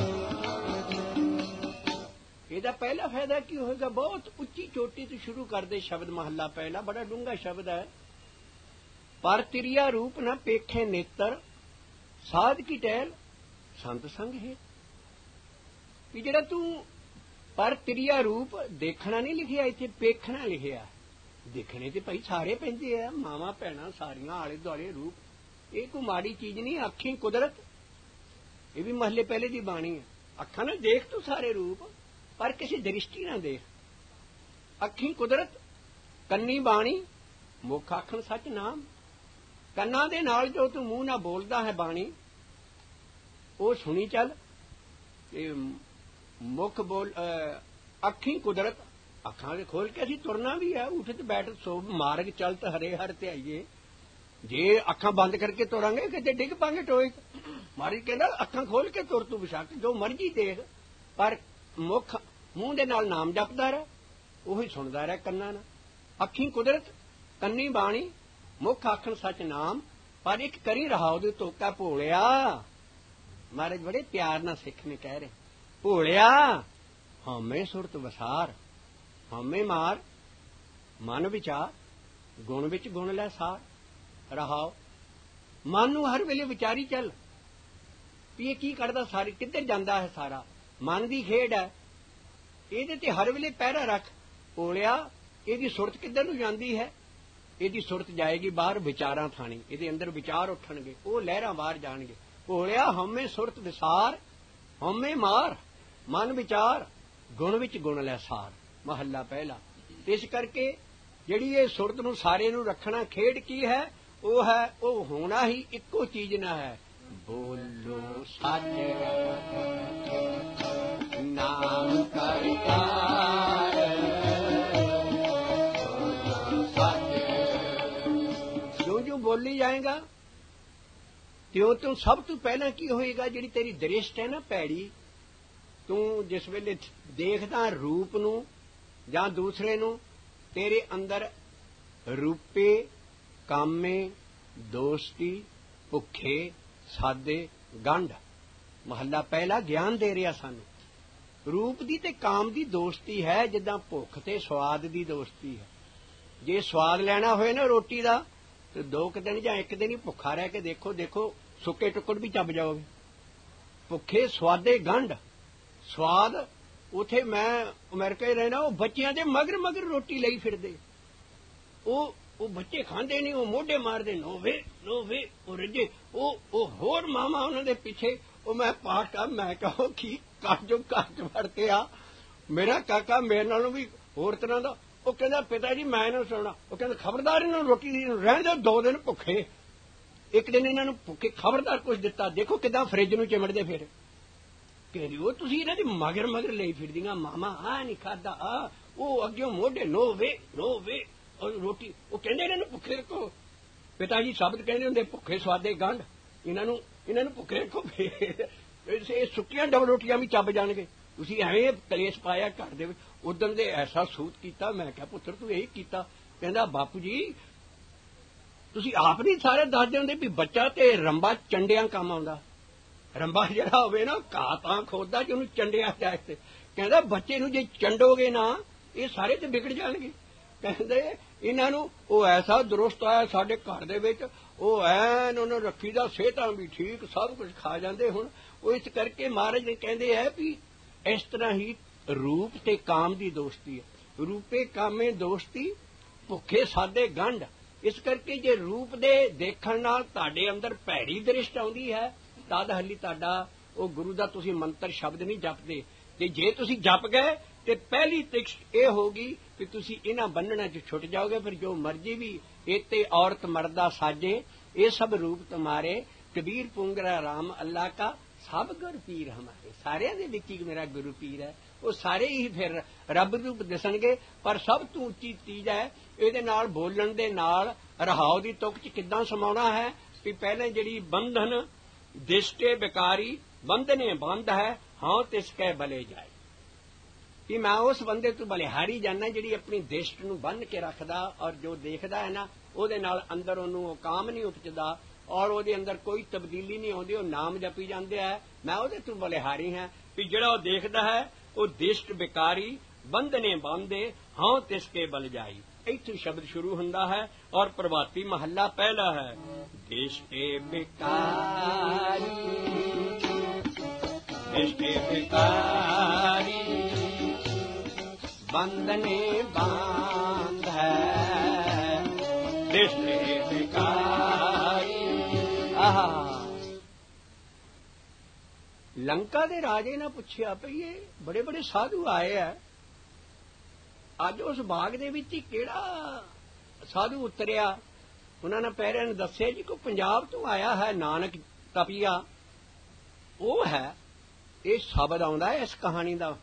ਇਹਦਾ ਪਹਿਲਾ ਫਾਇਦਾ ਕੀ ਹੋਏਗਾ? ਬਹੁਤ ਉੱਚੀ ਚੋਟੀ ਤੋਂ ਸ਼ੁਰੂ ਕਰਦੇ ਸ਼ਬਦ। ਮਹੱਲਾ ਪਹਿਲਾ ਬੜਾ ਡੂੰਘਾ ਸ਼ਬਦ ਹੈ। ਪਰ ਤਿਰਿਆ ਰੂਪ ਨਾ ਪੇਖੇ ਨੇਤਰ, ਸਾਧ ਕੀ ਟਹਿਲ ਸੰਤ ਸੰਗ ਹੈ। ਕਿ ਜਿਹੜਾ ਤੂੰ ਪਰ ਤਿਰਿਆ ਰੂਪ ਦੇਖਣਾ ਨਹੀਂ ਲਿਖਿਆ ਇੱਥੇ, ਪੇਖਣਾ ਲਿਖਿਆ। ਦੇਖਣੇ ਤੇ ਭਾਈ ਸਾਰੇ ਪੈਂਦੇ ਆ, ਮਾਵਾਂ ਭੈਣਾਂ ਸਾਰੀਆਂ ਆਲੇ ਦੁਆਲੇ ਰੂਪ। ਇਹ ਕੋਈ ਮਾੜੀ ਚੀਜ਼ ਨਹੀਂ। ਅੱਖੀਂ ਕੁਦਰਤ, ਇਹ ਵੀ ਮਹੱਲੇ ਪਹਿਲੇ ਦੀ ਬਾਣੀ ਹੈ। ਅੱਖਾਂ ਨਾਲ ਦੇਖ ਤੂੰ ਸਾਰੇ ਰੂਪ, ਪਰ ਕਿਸੇ ਦ੍ਰਿਸ਼ਟੀ ਨਾਲ ਦੇਖ। ਅੱਖੀਂ ਕੁਦਰਤ, ਕੰਨੀ ਬਾਣੀ, ਮੁੱਖ ਆਖਣ ਸੱਚ ਨਾਮ। ਕੰਨਾਂ ਦੇ ਨਾਲ ਜੋ ਤੂੰ ਮੂੰਹ ਨਾਲ ਬੋਲਦਾ ਹੈ ਬਾਣੀ ਉਹ ਸੁਣੀ ਚੱਲ। ਤੇ ਮੁੱਖ ਬੋਲ ਅੱਖੀਂ ਕੁਦਰਤ, ਅੱਖਾਂ ਦੇ ਖੋਲ ਕੇ ਅਸੀਂ ਤੁਰਨਾ ਵੀ ਹੈ। ਉੱਠ ਬੈਠ ਸੋ ਮਾਰਗ ਚਲਤ ਹਰੇ ਹਰ ਧਿਆਈਏ। ਜੇ ਅੱਖਾਂ ਬੰਦ ਕਰਕੇ ਤੁਰਾਂਗੇ ਕਿਤੇ ਡਿੱਗ ਪਾਂਗੇ ਟੋਏ। ਮਾਰੀ ਕਹਿੰਦਾ ਅੱਖਾਂ ਖੋਲ ਕੇ ਤੁਰ ਤੂੰ ਬੇਸ਼ੱਕ ਜੋ ਮਰਜੀ ਦੇਖ, ਪਰ ਮੁੱਖ ਮੂੰਹ ਦੇ ਨਾਲ ਨਾਮ ਜਪਦਾ ਰਹਿ, ਉਹੀ ਸੁਣਦਾ ਰਹਿ ਕੰਨਾਂ ਨਾਲ। ਅੱਖੀਂ ਕੁਦਰਤ ਕੰਨੀ ਬਾਣੀ ਮੁੱਖ ਆਖਣ ਸੱਚ ਨਾਮ, ਪਰ ਇੱਕ ਕਰੀ ਰਹਾ ਉਹਦੇ ਤੋਕਾ ਭੋਲਿਆ। ਮਹਾਰਾਜ ਬੜੇ ਪਿਆਰ ਨਾਲ ਸਿੱਖ ਨੇ ਕਹਿ ਰਹੇ, ਭੋਲਿਆ ਹਉਮੈ ਸੁਰਤ ਵਸਾਰ, ਹਉਮੈ ਮਾਰ ਮਨ ਵਿਚਾਰ, ਗੁਣ ਵਿੱਚ ਗੁਣ ਲੈ ਸਾਰ। ਰਹਾਓ ਮਨ ਨੂੰ ਹਰ ਵੇਲੇ ਵਿਚਾਰੀ ਚੱਲ ਵੀ ਇਹ ਕੀ ਕਰਦਾ, ਸਾਰੀ ਕਿੱਧਰ ਜਾਂਦਾ ਹੈ, ਸਾਰਾ ਮਨ ਦੀ ਖੇਡ ਹੈ। ਇਹਦੇ ਤੇ ਹਰ ਵੇਲੇ ਪਹਿਰਾ ਰੱਖ। ਭੋਲਿਆ ਇਹਦੀ ਸੁਰਤ ਕਿੱਧਰ ਨੂੰ ਜਾਂਦੀ ਹੈ, ਇਹਦੀ ਸੁਰਤ ਜਾਏਗੀ ਬਾਹਰ ਵਿਚਾਰਾਂ ਥਾਣੀ, ਇਹਦੇ ਅੰਦਰ ਵਿਚਾਰ ਉੱਠਣਗੇ, ਉਹ ਲਹਿਰਾਂ ਬਾਹਰ ਜਾਣਗੇ। ਭੋਲਿਆ ਹਉਮੈ ਸੁਰਤ ਵਿਸਾਰ, ਹਉਮੈ ਮਾਰ ਮਨ ਵਿਚਾਰ, ਗੁਣ ਵਿੱਚ ਗੁਣ ਲੈ ਸਾਰ। ਮਹੱਲਾ ਪਹਿਲਾ। ਇਸ ਕਰਕੇ ਜਿਹੜੀ ਇਹ ਸੁਰਤ ਨੂੰ ਸਾਰੇ ਨੂੰ ਰੱਖਣਾ ਖੇਡ ਕੀ ਹੈ, ਉਹ ਹੈ ਉਹ ਹੋਣਾ ਹੀ ਇੱਕੋ ਚੀਜ਼ ਨਾ ਹੈ। ਬੋਲੋ ਸੱਚ ਨਾਮ ਕਰਤਾਰ, ਜੋ ਬੋਲੀ ਜਾਏਗਾ ਤਿਉਂ ਸਭ ਤੋਂ ਪਹਿਲਾਂ ਕੀ ਹੋਏਗਾ, ਜਿਹੜੀ ਤੇਰੀ ਦ੍ਰਿਸ਼ਟ ਹੈ ਨਾ ਭੈੜੀ, ਤੂੰ ਜਿਸ ਵੇਲੇ ਦੇਖਦਾ ਰੂਪ ਨੂੰ ਜਾਂ ਦੂਸਰੇ ਨੂੰ, ਤੇਰੇ ਅੰਦਰ ਰੂਪੇ ਕਾਮੇ ਦੋਸਤੀ ਭੁੱਖੇ ਸਾਦੇ ਗੰਢ। ਮਹੱਲਾ ਪਹਿਲਾ ਗਿਆਨ ਦੇ ਰਿਹਾ ਸਾਨੂੰ। ਰੂਪ ਦੀ ਤੇ ਕਾਮ ਦੀ ਦੋਸਤੀ ਹੈ, ਜਿੱਦਾਂ ਭੁੱਖ ਤੇ ਸਵਾਦ ਦੀ ਦੋਸਤੀ ਹੈ। ਜੇ ਸਵਾਦ ਲੈਣਾ ਹੋਏ ਨਾ ਰੋਟੀ ਦਾ ਤੇ 2 ਦਿਨ ਜਾਂ 1 ਦਿਨ ਹੀ ਭੁੱਖਾ ਰਹਿ ਕੇ ਦੇਖੋ ਸੁੱਕੇ ਟੁਕੜ ਵੀ ਚੱਬ ਜਾਓਗੇ। ਭੁੱਖੇ ਸਵਾਦੇ ਗੰਢ। ਸਵਾਦ ਉਥੇ ਮੈਂ ਅਮਰੀਕਾ ਹੀ ਰਹਿਣਾ, ਉਹ ਬੱਚਿਆਂ ਦੇ ਮਗਰ ਮਗਰ ਰੋਟੀ ਲਈ ਫਿਰਦੇ। ਉਹ ਬੱਚੇ ਖਾਂਦੇ ਨਹੀਂ, ਉਹ ਮੋਢੇ ਮਾਰਦੇ, ਨੋ ਵੇ ਉਹ ਰੱਜੇ, ਉਹ ਹੋਰ ਮਾਮਾ ਉਹਨਾਂ ਦੇ ਪਿੱਛੇ। ਉਹ ਮੈਂ ਪਾਠ ਕਰ, ਮੈਂ ਕਹੋ ਕੀ ਕਾਜੋ ਕੱਟ ਵਰਤੇ ਆ। ਮੇਰਾ ਕਾਕਾ ਮੇਰੇ ਨਾਲੋਂ ਵੀ ਹੋਰ ਤਰ੍ਹਾਂ ਦਾ। ਉਹ ਕਹਿੰਦਾ ਪਿਤਾ ਜੀ ਮੈਂ ਇਹਨਾਂ ਨੂੰ ਸੁਣਨਾ। ਉਹ ਕਹਿੰਦਾ ਖਬਰਦਾਰ ਇਹਨਾਂ ਨੂੰ ਰੋਟੀ ਰਹਿਣ ਦਿਓ, 2 ਦਿਨ ਭੁੱਖੇ, 1 ਦਿਨ ਇਹਨਾਂ ਨੂੰ ਭੁੱਖੇ, ਖਬਰਦਾਰ ਕੁਝ ਦਿੱਤਾ। ਦੇਖੋ ਕਿੱਦਾਂ ਫਰਿੱਜ ਨੂੰ ਚਿਮੜਦੇ ਫਿਰ। ਕਹਿੰਦੀ ਉਹ ਤੁਸੀਂ ਇਹਨਾਂ ਦੀ ਮਗਰ ਮਗਰ ਲਈ ਫਿਰਦੀਆਂ, ਮਾਮਾ ਆ ਨਹੀਂ ਖਾਦਾ ਆ, ਉਹ ਅੱਗੇ ਮੋਢੇ ਨੋ ਵੇ ਰੋਟੀ। ਉਹ ਕਹਿੰਦੇ ਇਹਨਾਂ ਨੂੰ ਭੁੱਖੇ ਰੱਖੋ। ਪਿਤਾ ਜੀ ਸ਼ਬਦ ਕਹਿੰਦੇ ਹੁੰਦੇ ਭੁੱਖੇ ਸਵਾਦੇ ਗੰਢ, ਇਹਨਾਂ ਨੂੰ ਭੁੱਖੇ ਰੱਖੋ। ਇਹ ਸੁੱਕੀਆਂ ਡਬਲ ਰੋਟੀਆਂ ਵੀ ਚੱਬ ਜਾਣਗੇ। ਤੁਸੀਂ ਐਵੇਂ ਕਲੇਸ਼ ਪਾਇਆ ਘਰ ਦੇ ਵਿੱਚ। ਉਦੋਂ ਦੇ ਐਸਾ ਸੂਤ ਕੀਤਾ, ਮੈਂ ਕਿਹਾ ਪੁੱਤਰ ਤੂੰ ਇਹੀ ਕੀਤਾ। ਕਹਿੰਦਾ ਬਾਪੂ ਜੀ ਤੁਸੀਂ ਆਪ ਨਹੀਂ ਸਾਰੇ ਦੱਸਦੇ ਹੁੰਦੇ ਵੀ ਬੱਚਾ ਤੇ ਰੰਬਾ ਚੰਡਿਆਂ ਕੰਮ ਆਉਂਦਾ। ਰੰਬਾ ਜਿਹੜਾ ਹੋਵੇ ਨਾ ਘਾਹ ਤਾਂ ਖੋਦਦਾ ਜੇ ਉਹਨੂੰ ਚੰਡਿਆ ਜਾਏ। ਤੇ ਕਹਿੰਦਾ ਬੱਚੇ ਨੂੰ ਜੇ ਚੰਡੋਗੇ ਨਾ ਇਹ ਸਾਰੇ ਤੇ ਵਿਗੜ ਜਾਣਗੇ। ਕਹਿੰਦੇ ਇਹਨਾਂ ਨੂੰ ਉਹ ਐਸਾ ਦਰੁਸਤ ਆਇਆ ਸਾਡੇ ਘਰ ਦੇ ਵਿੱਚ, ਉਹ ਐਨ ਉਹਨੂੰ ਰੱਖੀ ਦਾ, ਸਿਹਤਾਂ ਵੀ ਠੀਕ, ਸਭ ਕੁਝ ਖਾ ਜਾਂਦੇ। ਹੁਣ ਉਹ ਇਸ ਕਰਕੇ ਮਹਾਰਾਜ ਨੇ ਕਹਿੰਦੇ ਹੈ ਵੀ ਇਸ ਤਰ੍ਹਾਂ ਹੀ ਰੂਪ ਤੇ ਕਾਮ ਦੀ ਦੋਸਤੀ ਹੈ। ਰੂਪੇ ਕਾਮੇ ਦੋਸਤੀ ਭੁੱਖੇ ਸਾਦੇ ਗੰਢ। ਇਸ ਕਰਕੇ ਜੇ ਰੂਪ ਦੇ ਦੇਖਣ ਨਾਲ ਤੁਹਾਡੇ ਅੰਦਰ ਭੈੜੀ ਦ੍ਰਿਸ਼ਟ ਆਉਂਦੀ ਹੈ, ਤਦ ਹਲੀ ਤੁਹਾਡਾ ਉਹ ਗੁਰੂ ਦਾ ਤੁਸੀਂ ਮੰਤਰ ਸ਼ਬਦ ਨਹੀਂ ਜਪਦੇ। ਤੇ ਜੇ ਤੁਸੀਂ ਜਪ ਗਏ ਤੇ ਪਹਿਲੀ ਤਿਕਸ਼ ਇਹ ਹੋਗੀ ਕਿ ਤੁਸੀਂ ਇਹਨਾਂ ਬੰਧਨਾਂ 'ਚ ਛੁੱਟ ਜਾਓਗੇ। ਫਿਰ ਜੋ ਮਰਜੀ ਵੀ ਇਤੇ ਔਰਤ ਮਰਦਾ ਸਾਜੇ, ਇਹ ਸਭ ਰੂਪ ਤੁਮਾਰੇ, ਕਬੀਰ ਪੁੰਗਰਾ ਰਾਮ ਅੱਲਾ ਕਾ ਸਭ ਗੁਰ ਪੀਰ ਹਮਾਰੇ। ਸਾਰਿਆਂ ਦੇ ਵਿੱਚ ਹੀ ਮੇਰਾ ਗੁਰੂ ਪੀਰ ਹੈ। ਉਹ ਸਾਰੇ ਹੀ ਫਿਰ ਰੱਬ ਰੂਪ ਦਿਸਣਗੇ। ਪਰ ਸਭ ਤੋਂ ਉੱਚੀ ਚੀਜ਼ ਹੈ ਇਹਦੇ ਨਾਲ ਬੋਲਣ ਦੇ ਨਾਲ ਰਹਾਉ ਦੀ ਤੁਕ 'ਚ ਕਿੱਦਾਂ ਸਮਾਉਣਾ ਹੈ ਕਿ ਪਹਿਲੇ ਜਿਹੜੀ ਬੰਧਨ ਦਿਸ਼ਟੇ ਵਿਕਾਰੀ ਬੰਧਨੇ ਬੰਧ ਹੈ, ਹਾਂ ਤਿਸ ਕੈ ਬਲੇ ਜਾਏ। ਕਿ ਮੈਂ ਉਸ ਬੰਦੇ ਤੋਂ ਬਲਿਹਾਰੀ ਜਾਣਾ ਜਿਹੜੀ ਆਪਣੀ ਦਿਸ਼ਟ ਨੂੰ ਬੰਨ੍ਹ ਕੇ ਰੱਖਦਾ, ਔਰ ਜੋ ਦੇਖਦਾ ਹੈ ਨਾ ਉਹਦੇ ਨਾਲ ਅੰਦਰ ਉਹਨੂੰ ਉਹ ਕਾਮ ਨਹੀਂ ਉਪਜਦਾ, ਔਰ ਉਹਦੇ ਅੰਦਰ ਕੋਈ ਤਬਦੀਲੀ ਨਹੀਂ ਆਉਂਦੀ। ਉਹ ਨਾਮ ਜਪੀ ਜਾਂਦੇ ਹੈ, ਮੈਂ ਉਹਦੇ ਤੋਂ ਬਲਿਹਾਰੀ ਹਾਂ। ਵੀ ਜਿਹੜਾ ਉਹ ਦੇਖਦਾ ਹੈ ਉਹ ਦਿਸ਼ਟ ਵਿਕਾਰੀ ਬੰਧਨੇ ਬੰਧੇ, ਹਾਂ ਤਿਸ ਕੇ ਬਲ ਜਾਈ। ਇੱਥੋਂ ਸ਼ਬਦ ਸ਼ੁਰੂ ਹੁੰਦਾ ਹੈ ਔਰ ਪ੍ਰਭਾਤੀ ਮਹੱਲਾ ਪਹਿਲਾ ਹੈ। ਦਿਸ਼ਟੇ ਵਿਕਾਰੀ ਦਿਸ਼ਟੇ ਵਿਕਾਰੀ ਬੰਧਨੇ ਬਾਂਧ ਹੈ, ਦਿਸ਼ਟੇ ਵਿਕਾਰੀ। ਆਹਾ ਲੰਕਾ ਦੇ ਰਾਜੇ ਨੇ ਪੁੱਛਿਆ ਭਈ ਇਹ ਬੜੇ ਬੜੇ ਸਾਧੂ ਆਏ ਆ, ਅੱਜ ਉਸ ਬਾਗ ਦੇ ਵਿੱਚ ਹੀ ਕਿਹੜਾ ਸਾਧੂ ਉਤਰਿਆ ਉਹਨਾਂ ਨੇ ਪਹਿਰਿਆਂ ਨੇ ਦੱਸਿਆ ਜੀ ਕੋਈ ਪੰਜਾਬ ਤੋਂ ਆਇਆ ਹੈ ਨਾਨਕ ਤਪੀਆ, ਉਹ ਹੈ। ਇਹ ਸ਼ਬਦ ਆਉਂਦਾ ਹੈ ਇਸ ਕਹਾਣੀ ਦਾ,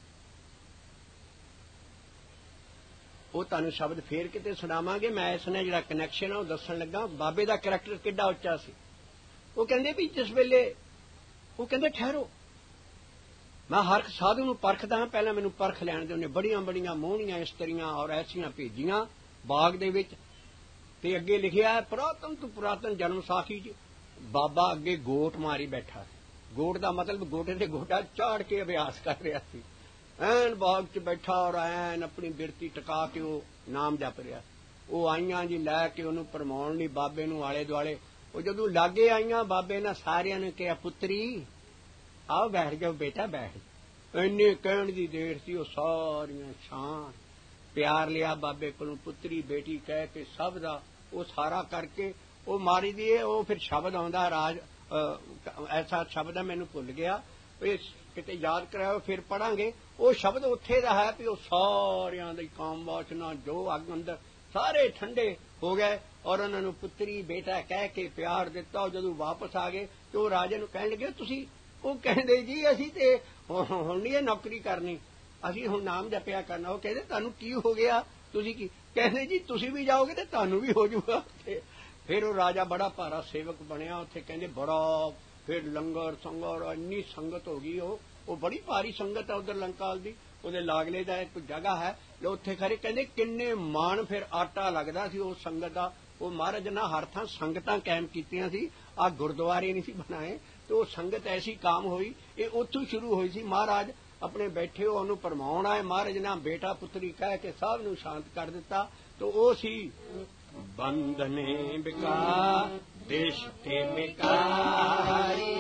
ਉਹ ਤੁਹਾਨੂੰ ਸ਼ਬਦ ਫੇਰ ਕਿਤੇ ਸੁਣਾਵਾਂਗੇ। ਮੈਂ ਇਸ ਨਾਲ ਜਿਹੜਾ ਕਨੈਕਸ਼ਨ ਆ ਉਹ ਦੱਸਣ ਲੱਗਾ। ਬਾਬੇ ਦਾ ਕਰੈਕਟਰ ਕਿੱਡਾ ਉੱਚਾ ਸੀ। ਉਹ ਕਹਿੰਦੇ ਵੀ ਜਿਸ ਵੇਲੇ ਉਹ ਕਹਿੰਦੇ ਠਹਿਰੋ, ਮੈਂ ਹਰ ਸਾਧੂ ਨੂੰ ਪਰਖਦਾ ਹਾਂ, ਪਹਿਲਾਂ ਮੈਨੂੰ ਪਰਖ ਲੈਣ ਦੇ। ਉਹਨੇ ਬੜੀਆਂ ਬੜੀਆਂ ਮੋਹਣੀਆਂ ਇਸਤਰੀਆਂ ਔਰ ਐਸੀਆਂ ਭੇਜੀਆਂ ਬਾਗ ਦੇ ਵਿੱਚ, ਤੇ ਅੱਗੇ ਲਿਖਿਆ ਪੁਰਾਤਨ ਤੋਂ ਪੁਰਾਤਨ ਜਨਮ ਸਾਖੀ 'ਚ ਬਾਬਾ ਅੱਗੇ ਗੋਟ ਮਾਰੀ ਬੈਠਾ। ਗੋਟ ਦਾ ਮਤਲਬ ਗੋਟੇ ਤੇ ਗੋਟਾ ਝਾੜ ਕੇ ਅਭਿਆਸ ਕਰ ਰਿਹਾ ਸੀ। ਐਨ ਬਾਗ 'ਚ ਬੈਠਾ ਔਰ ਐਨ ਆਪਣੀ ਬਿਰਤੀ ਟਿਕਾ ਕੇ ਉਹ ਨਾਮ ਜਪ ਰਿਹਾ। ਉਹ ਆਈਆਂ ਜੀ ਲੈ ਕੇ ਉਹਨੂੰ ਪਰਮਾਉਣ ਲਈ ਬਾਬੇ ਨੂੰ ਆਲੇ ਦੁਆਲੇ। ਉਹ ਜਦੋਂ ਲਾਗੇ ਆਈਆਂ, ਬਾਬੇ ਨੇ ਸਾਰਿਆਂ ਨੇ ਕਿਹਾ ਪੁੱਤਰੀ ਆਓ ਬੈਠ ਜਾਓ ਬੇਟਾ ਬੈਠ। ਇੰਨੇ ਕਹਿਣ ਦੀ ਦੇਰ ਸੀ, ਉਹ ਸਾਰੀਆਂ ਸ਼ਾਨ ਪਿਆਰ ਲਿਆ ਬਾਬੇ ਕੋਲੋਂ, ਪੁੱਤਰੀ ਬੇਟੀ ਕਹਿ ਕੇ ਸਭ ਦਾ ਉਹ ਸਾਰਾ ਕਰਕੇ ਉਹ ਮਾਰੀ ਦੀ। ਉਹ ਫਿਰ ਸ਼ਬਦ ਆਉਂਦਾ ਰਾਜ, ਐਸਾ ਸ਼ਬਦ ਹੈ ਮੈਨੂੰ ਭੁੱਲ ਗਿਆ, ਇਹ ਕਿਤੇ ਯਾਦ ਕਰਾਓ ਫਿਰ ਪੜਾਂਗੇ। ਉਹ ਸ਼ਬਦ ਉੱਥੇ ਦਾ ਹੈ ਵੀ ਉਹ ਸਾਰਿਆਂ ਦੀ ਕਾਮ ਵਾਸਨਾ ਜੋ ਅੱਗ ਅੰਦਰ ਸਾਰੇ ਠੰਡੇ ਹੋ ਗਏ ਔਰ ਉਹਨਾਂ ਨੂੰ ਪੁੱਤਰੀ ਬੇਟਾ ਕਹਿ ਕੇ ਪਿਆਰ ਦਿੱਤਾ। ਜਦੋਂ ਵਾਪਸ ਆ ਗਏ ਤੇ ਉਹ ਰਾਜੇ ਨੂੰ ਕਹਿਣ ਲੱਗੇ ਤੁਸੀਂ, ਉਹ ਕਹਿੰਦੇ ਜੀ ਅਸੀਂ ਤੇ ਹੁਣ ਨਹੀਂ ਇਹ ਨੌਕਰੀ ਕਰਨੀ, ਅਸੀਂ ਹੁਣ ਨਾਮ ਜਪਿਆ ਕਰਨਾ। ਉਹ ਕਹਿੰਦੇ ਤੁਹਾਨੂੰ ਕੀ ਹੋ ਗਿਆ, ਤੁਸੀਂ ਕੀ? ਕਹਿੰਦੇ ਜੀ ਤੁਸੀਂ ਵੀ ਜਾਓਗੇ ਤੇ ਤੁਹਾਨੂੰ ਵੀ ਹੋ ਜਾਊਗਾ। ਫਿਰ ਉਹ ਰਾਜਾ ਬੜਾ ਭਾਰਾ ਸੇਵਕ ਬਣਿਆ ਉੱਥੇ। ਕਹਿੰਦੇ ਬੜਾ ਫਿਰ ਲੰਗਰ ਸੰਗਰ ਇੰਨੀ ਸੰਗਤ ਹੋ ਗਈ। ਉਹ ਬੜੀ ਭਾਰੀ ਸੰਗਤ ਹੈ ਉਧਰ ਲੰਕਾਲ ਦੀ। ਉਹਦੇ ਲਾਗਲੇ ਦਾ ਇੱਕ ਜਗ੍ਹਾ ਹੈ ਉੱਥੇ ਖਰੇ ਕਹਿੰਦੇ ਕਿੰਨੇ ਮਾਣ ਫਿਰ ਆਟਾ ਲੱਗਦਾ ਸੀ ਉਸ ਸੰਗਤ ਦਾ। ਉਹ ਮਹਾਰਾਜ ਨੇ ਹਰ ਥਾਂ ਸੰਗਤਾਂ ਕਾਇਮ ਕੀਤੀਆਂ ਸੀ, ਆਹ ਗੁਰਦੁਆਰੇ ਨਹੀਂ ਸੀ ਬਣਾਏ। ਤੇ ਉਹ ਸੰਗਤ ਐਸੀ ਕਾਮ ਹੋਈ, ਇਹ ਉੱਥੋਂ ਸ਼ੁਰੂ ਹੋਈ ਸੀ। ਮਹਾਰਾਜ ਆਪਣੇ ਬੈਠੇ ਉਹਨੂੰ ਪਰਮਾਉਣ ਆਏ। ਮਹਾਰਾਜ ਨੇ ਬੇਟਾ ਪੁੱਤਰੀ ਕਹਿ ਕੇ ਸਭ ਨੂੰ ਸ਼ਾਂਤ ਕਰ ਦਿੱਤਾ। ਤੇ ਉਹ ਸੀ ਬੰਧਨੇ ਬਿਕਾ ਦੇਸ਼ ਤੇ ਮਿਕਾਰੀ,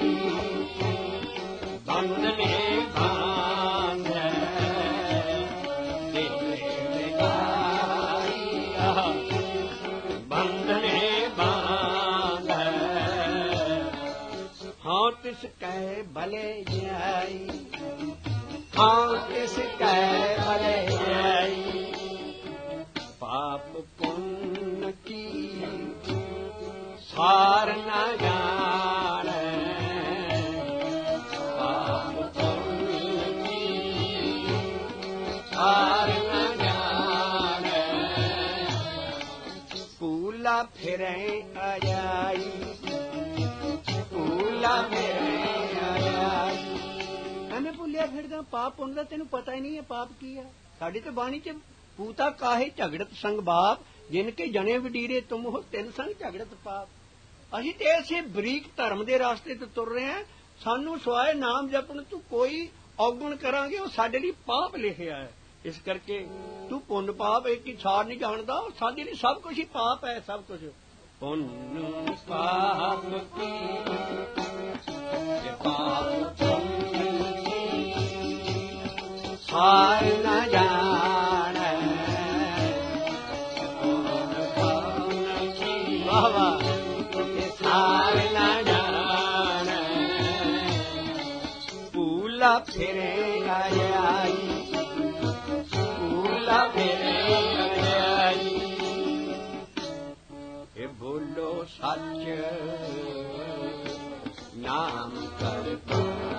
ਬੰਧਨੇ ਬਾਂਧ ਬੰਧਨੇ ਬਾਂਧ ਹਾਂ ਤਿਸ ਕਹਿ ਭਲੇ ਜਾਈ, ਹਾਂ ਤਿਸ ਕਹਿ ਭਲੇ ਜਾਈ। ਪਾਪ ਪੁੰਨ ਕੀ ਸਾਰ ਨਾ ਜਾਣੈ, ਪਾਪ ਪੁੰਨ ਕੀ ਸਾਰ ਨਾ ਜਾਣੈ। ਭੂਲਾ ਫਿਰੈ ਆਜਾਈ, ਭੂਲਾ ਫਿਰੈ ਆਜਾਈ। ਐਵੇਂ ਭੁੱਲਿਆ ਫਿਰਦਾ, ਪਾਪ ਪੁੰਨ ਦਾ ਤੈਨੂੰ ਪਤਾ ਹੀ ਨਹੀਂ ਹੈ ਪਾਪ ਕੀ ਹੈ। ਸਾਡੀ ਤੇ ਬਾਣੀ ਚ ਪੂਤਾ ਕਾਹੇ ਝਗੜਤ ਸੰਗ ਬਾਪ, ਜਿਨ ਕੇ ਜਣੇ ਵਡੀਰੇ ਤੁਮ ਹੋ ਤਿੰਨ ਸੰਗ ਝਗੜਤ ਪਾਪ। ਅਸੀਂ ਤੇ ਇਸੇ ਬਰੀਕ ਧਰਮ ਦੇ ਰਾਸਤੇ ਤੇ ਤੁਰ ਰਹੇ ਹਾਂ। ਸਾਨੂੰ ਸਵਾਏ ਨਾਮ ਜਪਣ ਤੋਂ ਕੋਈ ਔਗਣ ਕਰਾਂਗੇ ਉਹ ਸਾਡੇ ਲਈ ਪਾਪ ਲਿਖਿਆ ਹੈ। ਇਸ ਕਰਕੇ ਤੂੰ ਪੁੰਨ ਪਾਪ ਇੱਕ ਹੀ ਛਾੜ ਨਹੀਂ ਜਾਣਦਾ। ਸਾਡੇ ਲਈ ਸਭ ਕੁਝ ਹੀ ਪਾਪ ਹੈ, ਸਭ ਕੁਝ ਪੁੰਨ ਪਾਪ ਕੀ ਪਾਪ ਸਾਰ ਨਾ ਜਾਣੈ, ਵਾਹ ਵਾਹ ਸਾਰ ਨਾ ਜਾਣੈ। ਭੂਲਾ ਫਿਰੇ ਆਈ, ਭੂਲਾ ਫਿਰੇ ਆਈ। ਇਹ ਬੋਲੋ ਸੱਚ ਨਾਮ ਕਰਤਾ,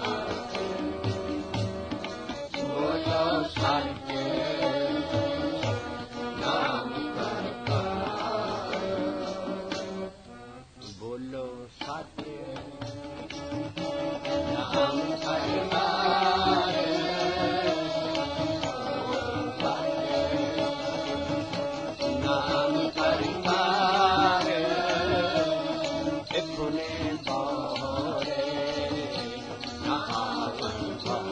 ਬੋਲੋ ਸੱਚ ਨਾਮ ਕਰਤਾ, ਬੋਲੋ ਸੱਚ ਨਾਮ ਕਰਤਾ। ਨਾਮ ਕਰਤਾ ਇਤਨੇ ਬਾਰੇ ਨਾ ਆਵਨ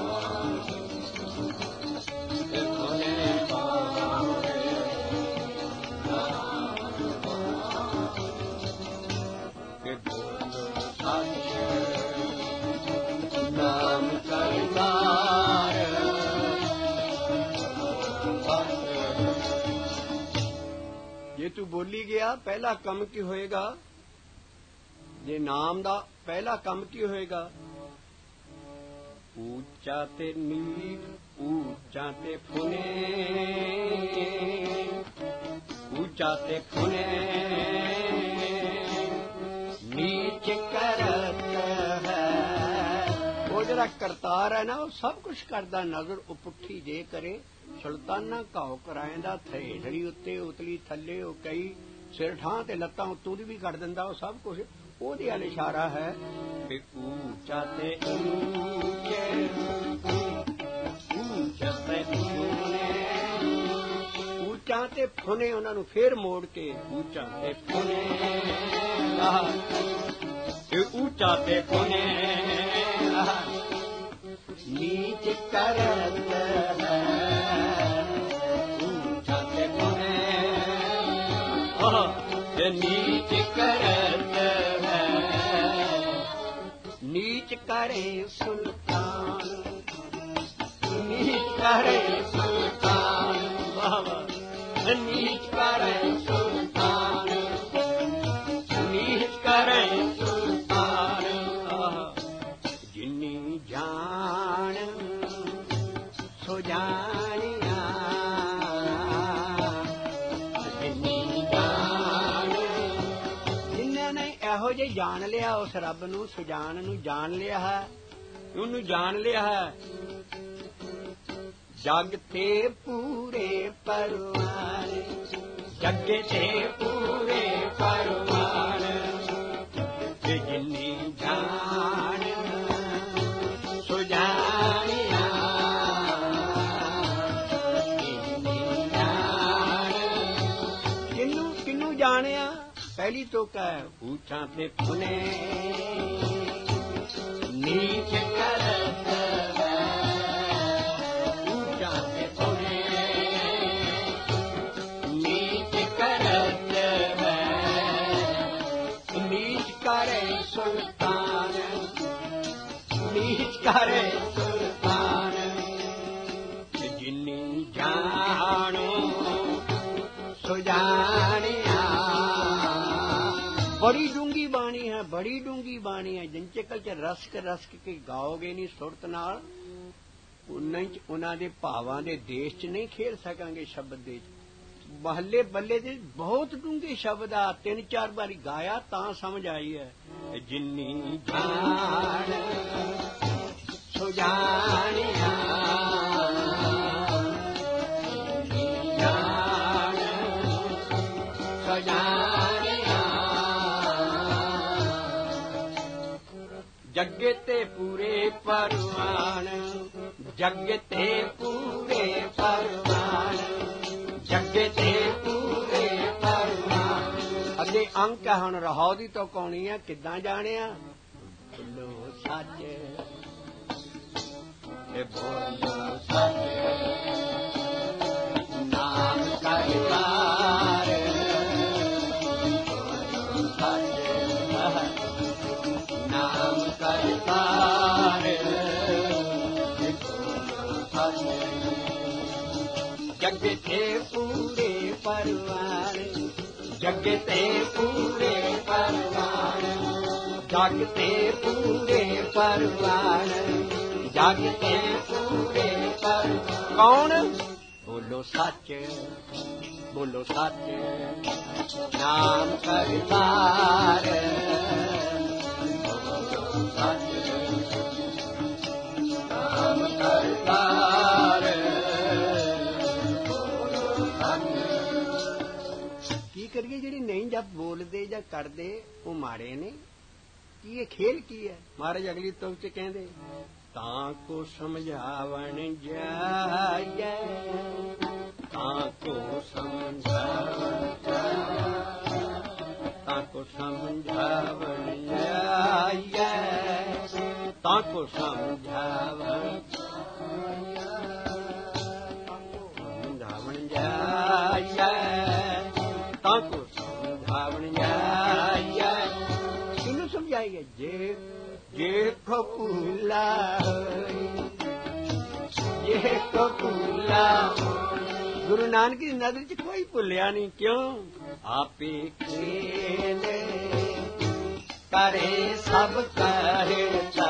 ਜੇ ਤੂੰ ਬੋਲੀ ਗਿਆ ਪਹਿਲਾ ਕੰਮ ਕੀ ਹੋਏਗਾ? ਜੇ ਨਾਮ ਦਾ ਪਹਿਲਾ ਕੰਮ ਕੀ ਹੋਏਗਾ? ਉੱਚਾ ਤੇ ਨੀਚ, ਉੱਚਾ ਤੇ ਫੁਨੇ, ਉੱਚਾ ਤੇ ਫੁਨੇ ਜਿਹੜਾ ਕਰਤਾਰ ਹੈ ਨਾ ਉਹ ਸਭ ਕੁਝ ਕਰਦਾ। ਨਜ਼ਰ ਉਪੁੱਠੀ ਜੇ ਕਰੇ ਸੁਲਤਾਨਾ ਘਾਉ ਕਰਾਇੰਦਾ। ਥੇੜੜੀ ਉੱਤੇ ਉਤਲੀ ਥੱਲੇ ਉਹ ਕਈ ਸਿਰ ਠਾਂ ਤੇ ਲੱਤਾਂ ਉੱਤੋਂ ਦੀ ਵੀ ਕੱਢ ਦਿੰਦਾ। ਉਹ ਸਭ ਕੁਝ ਉਹਦੇ ਵੱਲ ਇਸ਼ਾਰਾ ਹੈ ਵੀ ਉੱਚਾ ਤੇ ਉੱਚੇ ਉੱਚਾ ਤੇ ਫੁਨੇ ਉਹਨਾਂ ਨੂੰ ਫੇਰ ਮੋੜ ਕੇ ਉੱਚਾ ਤੇ ਫੁਨੇ ਉੱਚਾ ਤੇ ਫੁਨੇ ਨੀਚ ਕਰਤ ਉੱਚਾ ਤੇ ਫੁਨੇ ਨੀਚ ਕਰਤ नीच करे सुल्तान नीच करे सुल्तान बाबा नीच करे सुल्तान नीच करे सुल्तान जिन्नी जान सो जानिया जिन्नी जान जिन्होंने ਇਹੋ ਜਿਹੇ ਜਾਣ ਲਿਆ ਉਸ ਰੱਬ ਨੂੰ ਸੁਜਾਨ ਨੂੰ ਜਾਣ ਲਿਆ ਹੈ ਉਹਨੂੰ ਜਾਣ ਲਿਆ ਹੈ। ਜਗ ਤੇ ਪੂਰੇ ਪਰਵਾਨ ਜੱਗੇ ਤੇ ਪੂਰੇ ਪਰਵਾਨ ਤੇ ਜਿੰਨੀ ਜਾਣ ਸੁਜਾਨਿਆ ਕਿਨੂੰ ਜਾਣਿਆ। पहली तो क्या है ऊंचा ते फुने नीच करत ऊंचा ते फुने नीच करत नीच करे सुल्तान नीच करे सुल्तान जिन्नी जानो सुजानिया। बड़ी डूंगी बाणी है बड़ी डूंगी बाणी है। जिंचे कल च रसक के गाओगे नहीं सुरत नाल उन्हां दे भावां दे देश च नहीं खेल सकांगे। शब्द दे बहले बल्ले दे बहुत डूंगे शब्द आ 3-4 बारी गाया तां समझ आई है। जिन्नी जान सुजानिया जान सुजानिया जग ते पूरे परवान जग ते पूरे परवान जग ते पूरे परवान। अगे अंक है हुण रहोदी तो कौनी है किदां जाणिया। बोलो सच बोलो सच नाम करतार बोलो सच नाम करतार जग ते पूरे परवान जग ते पूरे परवान जग ते पूरे परवान जग ते पूरे परवान। कौन बोलो सच नाम करतार नाम करतार। की करिए जिहड़ी नहीं जब बोलते या करते वो माड़े ने। की ये खेल की है। महाराज अगली तुक च कहंदे तां को समझावन जाए तां को समझावन तां को समझावन जाए तां को समझावन जाए तां को समझावन जाए। किनू समझाइए जे कपूला ये कपूला। गुरु नानक की नजर च कोई भुलिया नहीं। क्यों आपे खेले करे सब करता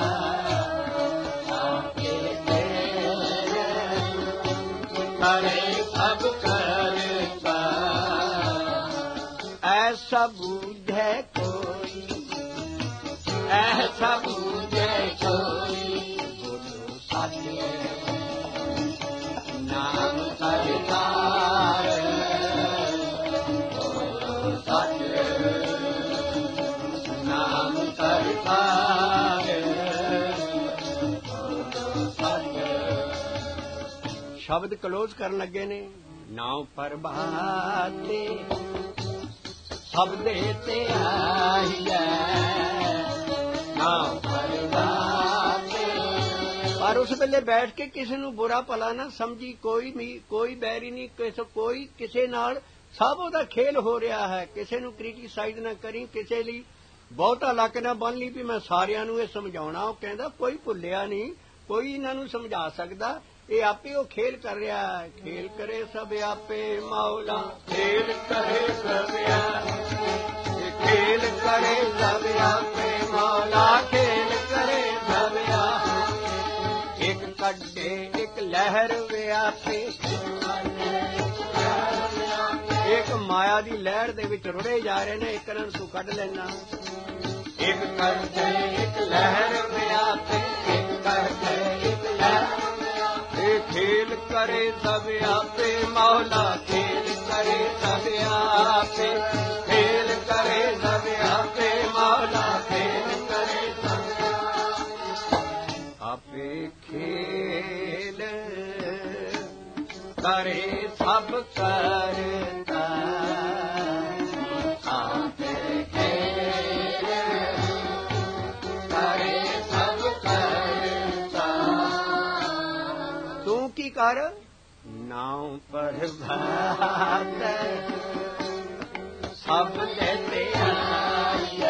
आपे खेले करे सब करता। ऐसा बूझे कोई ऐसा बूझे कोई ਸ਼ਬਦ ਕਲੋਜ਼ ਕਰਨ ਲੱਗੇ ਨੇ। ਨਾਉ ਪ੍ਰਭਾਤੇ ਸਭ ਦੇ ਤੇ ਆਈਐ, ਨਾਉ ਪ੍ਰਭਾਤੇ। ਪਰ ਉਸ ਵੇਲੇ ਬੈਠ ਕੇ ਕਿਸੇ ਨੂੰ ਬੁਰਾ ਭਲਾ ਨਾ ਸਮਝੀ, ਕੋਈ ਬੈਰੀ ਨਹੀਂ, ਕੋਈ ਕਿਸੇ ਨਾਲ, ਸਭ ਉਹਦਾ ਖੇਲ ਹੋ ਰਿਹਾ ਹੈ। ਕਿਸੇ ਨੂੰ ਕ੍ਰਿਟੀਸਾਈਜ਼ ਨਾ ਕਰੀ, ਕਿਸੇ ਲਈ ਬਹੁਤਾ ਲੱਕ ਨਾ ਬੰਨ ਲਈ ਵੀ ਮੈਂ ਸਾਰਿਆਂ ਨੂੰ ਇਹ ਸਮਝਾਉਣਾ। ਉਹ ਕਹਿੰਦਾ ਕੋਈ ਭੁੱਲਿਆ ਨਹੀਂ, ਕੋਈ ਇਹਨਾਂ ਨੂੰ ਸਮਝਾ ਸਕਦਾ, ਇਹ ਆਪੇ ਉਹ ਖੇਲ ਕਰ ਰਿਹਾ ਹੈ। ਖੇਲ ਕਰੇ ਸਭ ਆਪੇ ਮੌਲਾ, ਖੇਲ ਕਰੇ ਸਭ ਆਪੇ, ਖੇਲ ਕਰੇ ਸਭ ਆਪੇ ਮੌਲਾ, ਖੇਲ ਕਰੇ ਸਭ ਆਪੇ। ਇੱਕ ਕੱਢੇ ਇੱਕ ਲਹਿਰ ਵਿਆਪੇ, ਇੱਕ ਮਾਇਆ ਦੀ ਲਹਿਰ ਦੇ ਵਿੱਚ ਰੁੜੇ ਜਾ ਰਹੇ ਨੇ, ਇੱਕ ਨੂੰ ਤੂੰ ਕੱਢ ਲੈਣਾ। ਇੱਕ ਕੱਢੇ ਇੱਕ ਲਹਿਰ ਵਿਆਪੇ, ਇੱਕ ਕੱਢੇ ਇੱਕ ਲਹਿਰ। ਖੇਲ ਕਰੇ ਸਭ ਆਪੇ ਮੌਲਾ, ਖੇਲ ਕਰੇ ਸਭ ਆਪੇ, ਖੇਲ ਕਰੇ ਸਭ ਆਪੇ ਮੌਲਾ, ਖੇਲ ਕਰੇ ਸਭ ਆਪੇ। ਖੇਲ ਕਰੇ ਸਭ ਕਰਤਾ, ਆਪੇ ਖੇਲ ਕਰੇ ਸਭ ਕਰਤਾ। ਤੂੰ ਕੀ ਕਰ? ਨਾਉ ਪ੍ਰਭਾਤ ਸਭ ਦੇ ਤੇ ਆਈਐ,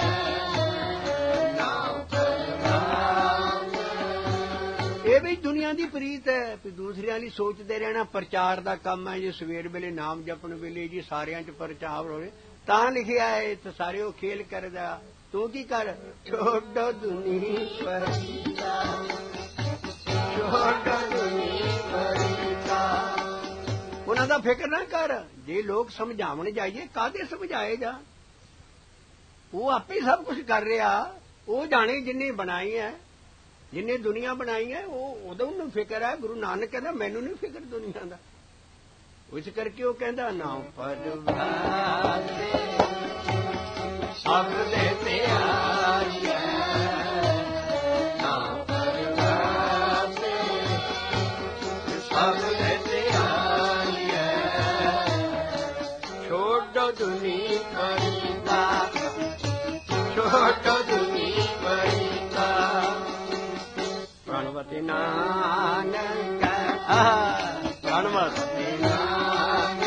ਨਾਉ ਪ੍ਰਭਾਤ। ਇਹ ਵੀ ਦੁਨੀਆ ਦੀ ਪ੍ਰੀਤ ਹੈ ਵੀ ਦੂਸਰਿਆਂ ਲਈ ਸੋਚਦੇ ਰਹਿਣਾ। ਪ੍ਰਚਾਰ ਦਾ ਕੰਮ ਹੈ ਜੀ, ਸਵੇਰ ਵੇਲੇ ਨਾਮ ਜਪਣ ਵੇਲੇ ਜੀ ਸਾਰਿਆਂ 'ਚ ਪ੍ਰਚਾਰ ਹੋਵੇ, ਤਾਂ ਲਿਖਿਆ ਹੈ ਤੇ ਸਾਰੇ ਉਹ ਖੇਲ ਕਰਦਾ। ਤੂੰ ਕੀ ਕਰ? ਛੋਡੋ ਦੁਨੀ ਪਰੀਤਾ, ਛੋਡੋ ਦੁਨੀ ਪਰੀਤਾ। ਉਹਨਾਂ ਦਾ ਫਿਕਰ ਨਾ ਕਰ। ਜੇ ਲੋਕ ਸਮਝਾਵਣ ਜਾਈਏ, ਕਾਹਦੇ ਸਮਝਾਏ ਜਾ? ਉਹ ਆਪੇ ਸਭ ਕੁਝ ਕਰ ਰਿਹਾ। ਉਹ ਜਾਣੇ ਜਿੰਨੇ ਬਣਾਈ ਹੈ, ਜਿੰਨੇ ਦੁਨੀਆ ਬਣਾਈ ਹੈ, ਉਹ ਉਦੋਂ ਨੂੰ ਫਿਕਰ ਹੈ। ਗੁਰੂ ਨਾਨਕ ਕਹਿੰਦਾ ਮੈਨੂੰ ਨਹੀਂ ਫਿਕਰ ਦੁਨੀਆ ਦਾ। ਇਸ ਕਰਕੇ ਉਹ ਕਹਿੰਦਾ ਨਾਉ ਪ੍ਰਭਾਤੇ ਸਭ ਦੇ ਤੇ ਆਈਐ, ਨਾਉ ਪ੍ਰਭਾਤੇ ਸਭ ਦੇ ਤੇ ਆਈਐ। ਛੋਡੋ ਦੁਨੀ ਪਰੀਤਾ, ਛੋਡੋ ਦੁਨੀ ਪਰੀਤਾ। ਪ੍ਰਣਵਤੀ ਨਾਨਕ, ਪ੍ਰਣਵਤੀ ਨਾਨਕ,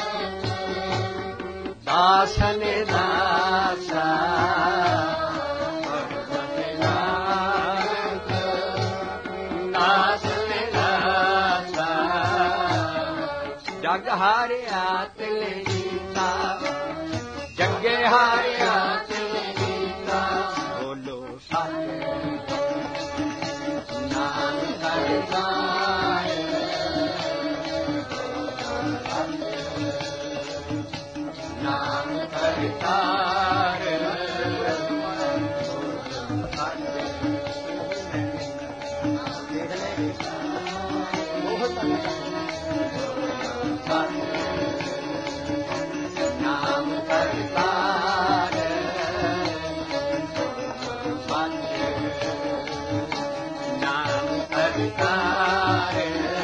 ਦਾਸਨ ਦਾਸਾ। ਪ੍ਰਣਵਤੀ ਨਾਨਕ, ਦਾਸਨ ਦਾਸਾ। ਜਗ ਹਾਰਿਆ ਤਿਲ ਜੀਤਾ, ਜੱਗੇ ਹਾਰਿਆ ਤਿਲ ਜੀਤਾ। ਬੋਲੋ ਸੱਚ ਨਾਮ ਕਰਤਾ, ਨਾਮ ਕਰਤਾਰ। ਨਾਮ ਕਰਤਾਰ, ਨਾਮ ਕਰਤਾਰ।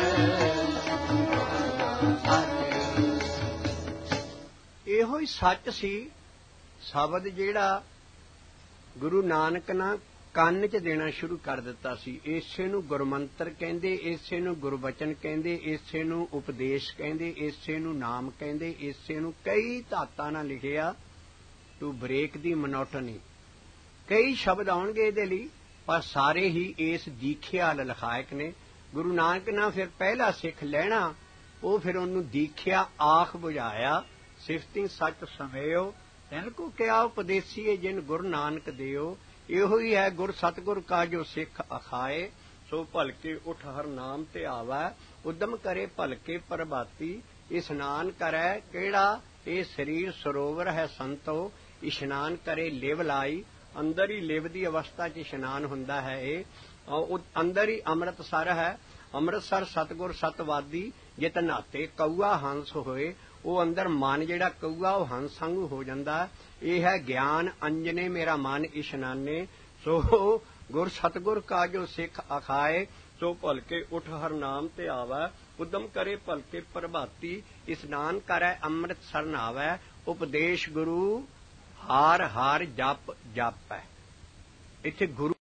ਇਹੋ ਹੀ ਸੱਚ ਸੀ। ਸ਼ਬਦ ਜਿਹੜਾ ਗੁਰੂ ਨਾਨਕ ਨੇ ਕੰਨ 'ਚ ਦੇਣਾ ਸ਼ੁਰੂ ਕਰ ਦਿੱਤਾ ਸੀ, ਇਸੇ ਨੂੰ ਗੁਰਮੰਤਰ ਕਹਿੰਦੇ, ਇਸੇ ਨੂੰ ਗੁਰਬਚਨ ਕਹਿੰਦੇ, ਇਸੇ ਨੂੰ ਉਪਦੇਸ਼ ਕਹਿੰਦੇ, ਇਸੇ ਨੂੰ ਨਾਮ ਕਹਿੰਦੇ, ਇਸੇ ਨੂੰ ਕਈ ਧਾਤਾਂ ਨਾਲ ਲਿਖਿਆ ਟੂ ਬ੍ਰੇਕ ਦੀ ਮੋਨੋਟਨੀ। ਕਈ ਸ਼ਬਦ ਆਉਣਗੇ ਇਹਦੇ ਲਈ, ਪਰ ਸਾਰੇ ਹੀ ਇਸ ਦੀਖਿਆ ਲਲਖਾਇਕ ਨੇ। ਗੁਰੂ ਨਾਨਕ ਨੇ ਫਿਰ ਪਹਿਲਾ ਸਿੱਖ ਲੈਣਾ, ਉਹ ਫਿਰ ਉਹਨੂੰ ਦੀਖਿਆ ਆਖ ਬੁਝਾਇਆ। ਸਿਫਤਿ ਸੱਚ ਸਮਿਓ ਤਿਨ ਕੋ ਕਿਆ ਉਪਦੇਸੀਏ, ਜਿਨ ਗੁਰੂ ਨਾਨਕ ਦਿਓ। ਇਹੋ ਹੀ ਹੈ ਗੁਰ ਸਤਿਗੁਰ ਕਾ ਜੋ ਸਿੱਖ ਅਖਾਏ, ਸੋ ਭਲਕੇ ਉਠ ਹਰ ਨਾਮ ਤੇ ਆਵੈ। ਉਦਮ ਕਰੇ ਭਲਕੇ ਪ੍ਰਭਾਤੀ, ਇਸ਼ਨਾਨ ਕਰੈ ਕਿਹੜਾ? ਇਹ ਸਰੀਰ ਸਰੋਵਰ ਹੈ ਸੰਤੋ, ਇਸ਼ਨਾਨ ਕਰੇ ਲਿਵ ਲਾਈ। ਅੰਦਰ ਹੀ ਲਿਵ ਦੀ ਅਵਸਥਾ 'ਚ ਇਸ਼ਨਾਨ ਹੁੰਦਾ ਹੈ। ਇਹ ਅੰਦਰ ਹੀ ਅੰਮ੍ਰਿਤਸਰ ਹੈ। ਅੰਮ੍ਰਿਤਸਰ ਸਤਿਗੁਰ ਸਤਵਾਦੀ, ਜਿਤ ਨਾਤੇ ਕਊਆ ਹੰਸ ਹੋਏ। ਉਹ ਅੰਦਰ ਮਨ ਜਿਹੜਾ ਕਊਆ ਉਹ ਹੰਸ ਵਾਂਗੂ ਹੋ ਜਾਂਦਾ। ਇਹ ਹੈ ਗਿਆਨ ਅੰਜਨੇ ਮੇਰਾ ਮਨ ਇਸ਼ਨਾਨੇ। ਸੋ ਗੁਰ ਸਤਿਗੁਰ ਕਾ ਜੋ ਸਿੱਖ ਅਖਾਏ, ਸੋ ਭੁੱਲ ਕੇ ਉਠ ਹਰ ਨਾਮ ਤੇ ਆਵੈ। ਉਦਮ ਕਰੇ ਭਲਕੇ ਪ੍ਰਭਾਤੀ ਇਸਨਾਨ ਕਰੈ ਅੰਮ੍ਰਿਤ ਸਰਨ ਆਵੈ ਉਪਦੇਸ਼ ਗੁਰੂ ਹਾਰ ਹਾਰ ਜਪ ਜਪੈ। ਇੱਥੇ ਗੁਰੂ